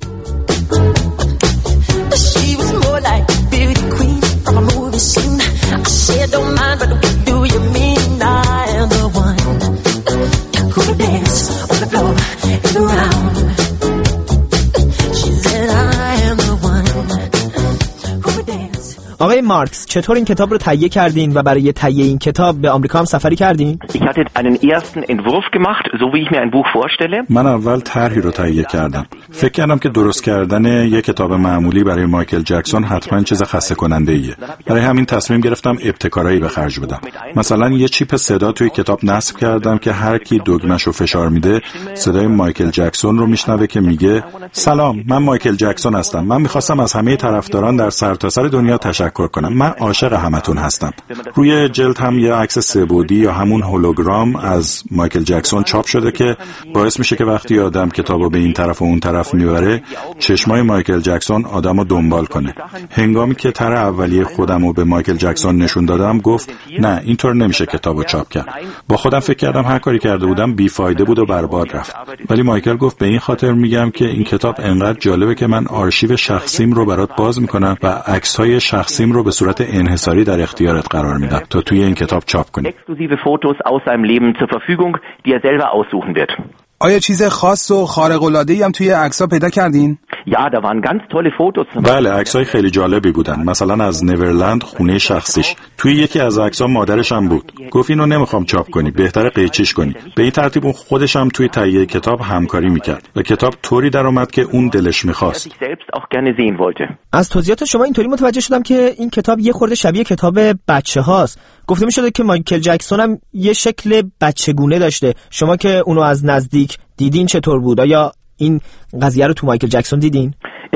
آقای مارکس چطور این کتاب رو تهیه کردین و برای تهیه این کتاب به آمریکا هم سفری کردین؟ Ich hatte einen ersten Entwurf gemacht, so wie ich mir ein Buch vorstelle. من اول طرحی رو تهیه کردم. فکر کردم که درست کردن یک کتاب معمولی برای مایکل جکسون حتما چیز خسته کننده ایه. برای همین تصمیم گرفتم ابتکارایی به خرج بدم. مثلا یه چیپ صدا توی کتاب نصب کردم که هر کی دگمه‌شو فشار میده صدای مایکل جکسون رو میشنوه که میگه سلام، من مایکل جکسون هستم. من میخواستم از همه طرفداران در سرتاسر دنیا تشکر کنم. من عاشق همتون هستم. روی جلد هم یه عکس سه‌بعدی یا همون هولوگرام از مایکل جکسون چاپ شده که باعث میشه که وقتی آدم کتابو به این طرف و اون طرف میبره چشمای مایکل جکسون آدمو دنبال کنه. هنگامی که طرح اولیه خودمو به مایکل جکسون نشون دادم گفت نه اینطور نمیشه کتابو چاپ کرد. با خودم فکر کردم هر کاری کرده بودم بیفایده بود و برباد رفت. ولی مایکل گفت به این خاطر میگم که این کتاب انقدر جالبه که من آرشیو شخصیم رو برات باز میکنم و عکس‌های شخصیم رو به صورت انحصاری در اختیارت قرار میدم تا توی این کتاب چاپ کنی. Exklusive Fotos aus seinem Leben zur Verfügung, die er selber aussuchen wird. آیا چیز خاص و خارق‌العاده‌ای هم توی عکس‌ها پیدا کردین؟ Ja, da waren ganz tolle Fotos. بله، عکس‌های خیلی جالبی بودن. مثلا از نیورلند خونه شخصیش. توی یکی از عکس‌ها مادرش هم بود. گفت اینو نمیخوام چاپ کنی، بهتره قیچیش کنی. به این ترتیب اون خودش هم توی تهیه کتاب همکاری میکرد و کتاب طوری در اومد که اون دلش میخواست. از توضیحات شما اینطوری متوجه شدم که این کتاب یه خورده شبیه کتاب بچه هاست. گفته میشده که مایکل جکسون هم یه شکل بچگونه داشته. شما که اونو از نزدیک دیدین چطور بود؟ آیا این قضیه رو تو مایکل جکسون دیدین؟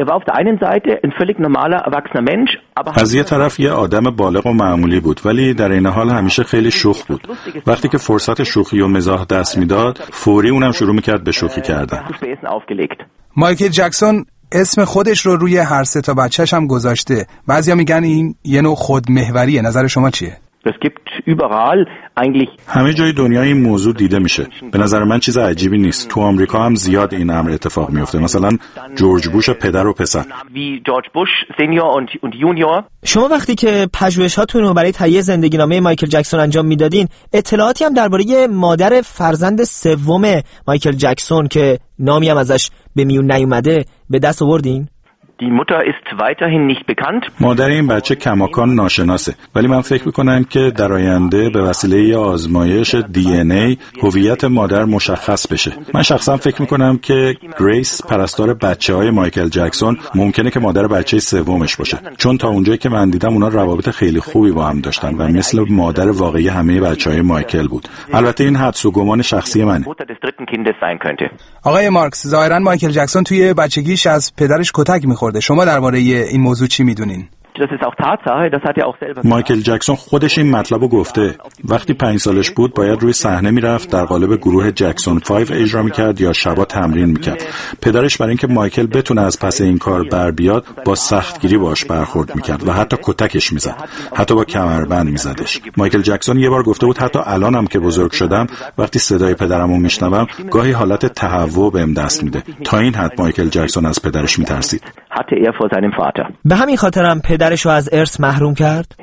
از یه طرف یه آدم بالغ و معمولی بود ولی در این حال همیشه خیلی شوخ بود. وقتی که فرصت شوخی و مزاح دست میداد فوری اونم شروع میکرد به شوخی کردن. مایکل جکسون اسم خودش رو روی هر سه تا بچه‌ش هم گذاشته. بعضیا میگن این یه نوع خودمحوریه. نظر شما چیه؟ Es gibt überall eigentlich همه جای دنیا این موضوع دیده میشه. به نظر من چیز عجیبی نیست. تو آمریکا هم زیاد این امر اتفاق میفته. مثلا جورج بوش پدر و پسر. wie George Bush Senior und und Junior. شما وقتی که پژوهشاتون رو برای تهیه زندگینامه مایکل جکسون انجام میدادین، اطلاعاتی هم درباره مادر فرزند سوم مایکل جکسون که نامی هم ازش به میون نیومده به دست آوردین؟ Die Mutter ist weiterhin nicht bekannt. مادر این بچه کماکان ناشناسه، ولی من فکر میکنم که در آینده به وسیله آزمایش دی ان ای هویت مادر مشخص بشه. من شخصا فکر میکنم که گریس پرستار بچه‌های مایکل جکسون ممکنه که مادر بچه سومش باشه، چون تا اونجایی که من دیدم اونا روابط خیلی خوبی با هم داشتن و مثل مادر واقعی همه بچه‌های مایکل بود. البته این حدس و گمان شخصی منه. آقای مارکس، ظاهرا مایکل جکسون توی بچگیش از پدرش کتک می‌خورده. شما درباره این موضوع چی میدونین؟ مایکل جکسون خودش این مطلب رو گفته. وقتی پنج سالش بود باید روی صحنه میرفت، در قالب گروه جکسون پنج اجرا میکرد یا شبا تمرین میکرد. پدرش برای اینکه مایکل بتونه از پس این کار بر بیاد با سختگیری باش برخورد میکرد و حتی کتکش میزد، حتی با کمربند میزدش. مایکل جکسون یه بار گفته بود حتی الانم که بزرگ شدم وقتی صدای پدرمو میشنوم گاهی حالت تهوع بهم دست میده. تا این حد مایکل جکسون از پدرش میترسید. به همین خاطرم پدرش رو از ارث محروم کرد.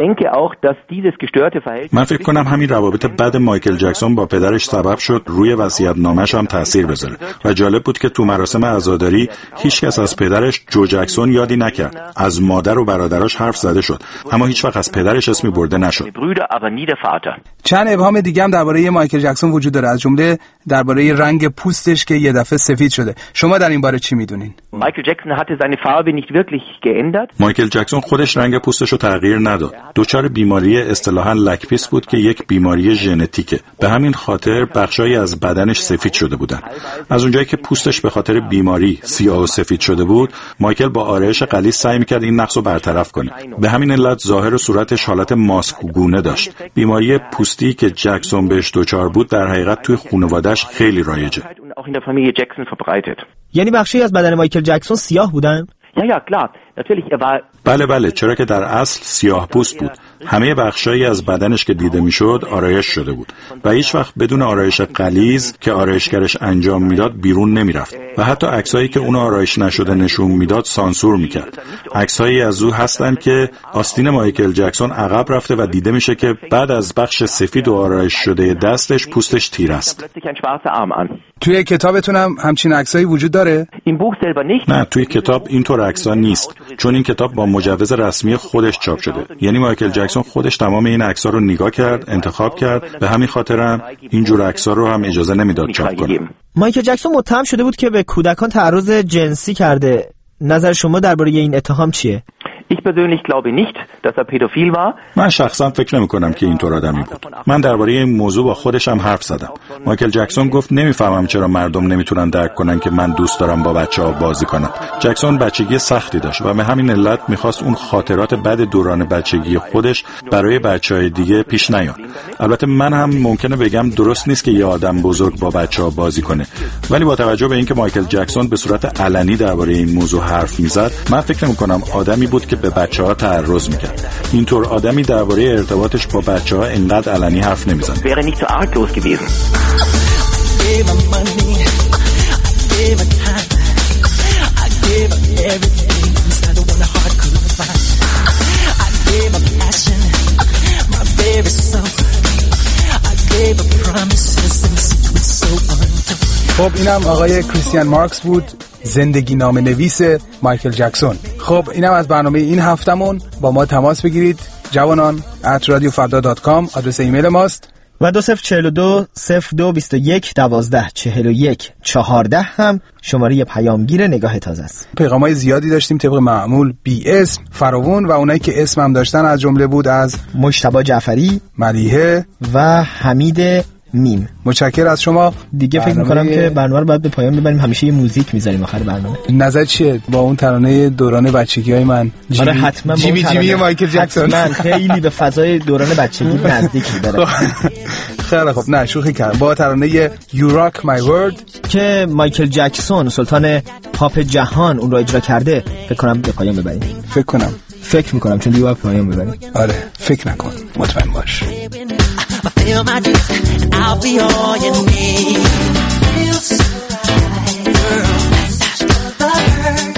من فکر کنم همین روابط بد مایکل جکسون با پدرش سبب شد روی وصیت‌نامه‌اش هم تاثیر بذاره. و جالب بود که تو مراسم عزاداری هیچ کس از پدرش جو جکسون یادی نکرد. از مادر و برادراش حرف زده شد، اما هیچ وقت از پدرش اسمی برده نشد. چند ابهام دیگه هم درباره مایکل جکسون وجود داره، از جمله درباره رنگ پوستش که یه دفعه سفید شده. شما در این باره چی میدونین؟ Michael Jackson hatte seine Farbe nicht wirklich geändert. مایکل جکسون خودش رنگ پوستش رو تغییر نداد. دچار بیماری اصطلاحاً لکپیس بود که یک بیماری ژنتیکه. به همین خاطر بخشایی از بدنش سفید شده بودن. از اونجایی که پوستش به خاطر بیماری سیاه و سفید شده بود، مایکل با آرایش غلیظ سعی می‌کرد این نقص رو برطرف کنه. به همین علت ظاهر و صورتش حالت ماسک‌گونه داشت. بیماری پوستی که جکسون بهش دچار بود در حقیقت توی خانواده‌اش خیلی رایجه. یعنی بخشی از بدن مایکل جکسون سیاه بودن؟ Ja, ja, klar. Natürlich, er war بله بله، چرا که در اصل سیاه پوست بود. همه بخشایی از بدنش که دیده میشد آرایش شده بود و هیچ وقت بدون آرایش غلیظ که آرایشگرش انجام میداد بیرون نمیرفت و حتی عکسایی که اون آرایش نشده نشون میداد سانسور میکرد. عکسایی از او هستن که آستین مایکل جکسون عقب رفته و دیده میشه که بعد از بخش سفید و آرایش شده دستش پوستش تیر است. توی کتابتون هم همچین عکسایی وجود داره؟ نه، توی کتاب اینطور عکسا نیست، چون این کتاب با مجوز رسمی خودش چاپ شده. یعنی مایکل جکسون خودش تمام این عکس‌ها رو نگاه کرد، انتخاب کرد، به همین خاطرم این جور عکس‌ها رو هم اجازه نمیداد چاپ کنه. مایکل جکسون متهم شده بود که به کودکان تعرض جنسی کرده. نظر شما درباره این اتهام چیه؟ Ich persönlich glaube nicht, dass er pädophil war. من شخصا فکر نمی کنم که اینطور آدمی بود. من درباره این موضوع با خودش هم حرف زدم. مایکل جکسون گفت نمیفهمم چرا مردم نمیتونن درک کنن که من دوست دارم با بچه‌ها بازی کنم. جکسون بچگی سختی داشت و به همین علت میخواست اون خاطرات بد دوران بچگی خودش برای بچه‌های دیگه پیش نیاد. البته من هم ممکنه بگم درست نیست که یه آدم بزرگ با بچه‌ها بازی کنه، ولی با توجه به اینکه مایکل جکسون به صورت علنی درباره این موضوع حرف میزد، من فکر نمی‌کنم آدمی بود که به بچه‌ها تعرض می‌کرد. اینطور آدمی درباره ارتباطش با بچه‌ها اینقدر علنی حرف نمی‌زنه. Wäre nicht so arglos gewesen. خب اینم آقای کریستیان مارکس بود، زندگی نامه نویس مایکل جکسون. خب اینم از برنامه این هفتمون. با ما تماس بگیرید جوانان ات رادیو فردا دات کام آدرس ایمیل ماست و دو صفر چهل و دو صفر دو بیست و یک دوازده چهل و یک چهارده هم شماره پیامگیر نگاه تازه است. پیغامای زیادی داشتیم طبق معمول، بی اسم، فراوون و اونایی که اسم هم داشتن از جمله بود از مجتبی جعفری، ملیحه و حمید میم. متشکر از شما. دیگه فکر می‌کنم که برنامه رو باید به پایان ببریم. همیشه یه موزیک می‌ذاریم آخر برنامه. نظر چیه با اون ترانه دوران بچگی‌های من؟ آره حتما جیمی جیمی مایکل جکسون. من خیلی به فضای دوران بچگی نزدیکی داره. خیلی خوب، نه شوخی کردم. با ترانه You Rock My World که مایکل جکسون سلطان پاپ جهان اون رو اجرا کرده، فکر کنم به پایان ببریم. فکر کنم فکر میکنم چون دیگه باید پایان ببریم. آره فکر نکن، مطمئن باش. Feel my dreams, and I'll be all you need. Feels so right, girl. That's what I heard.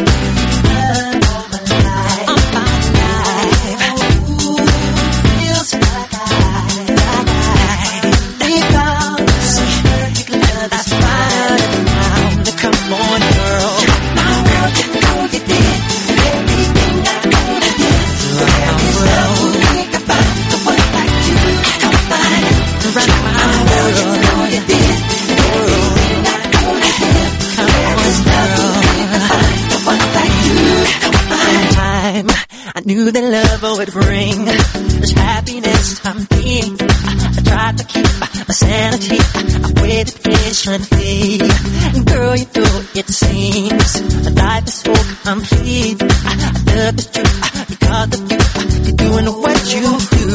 I'm fine tonight. Ooh, feels like I, like I. Because that's fine now. Come on, girl. My girl, you know you did everything I could have did. There is no way to find the one like you. I don't find it. Right, my girl, you know you did everything I could have did. There is no way to find the one like you. I don't find time. I knew that love would bring this happiness I'm being. I tried to keep my sanity. I waited patiently. Girl, you know it seems life is so complete. I love the truth because of you. You're doing what you do.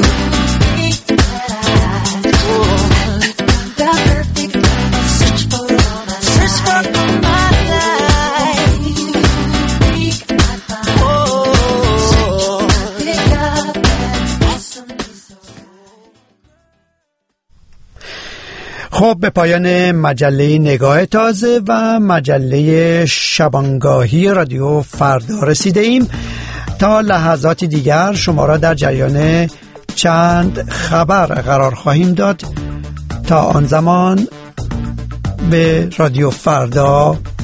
The perfect search for all my search for all my life. Oh, pick up and blossom. خب به پایان مجله نگاه تازه و مجله شبانگاهی رادیو فردا رسیده ایم. تا لحظات دیگر شما را در جریان چند خبر قرار خواهیم داد. تا آن زمان به رادیو فردا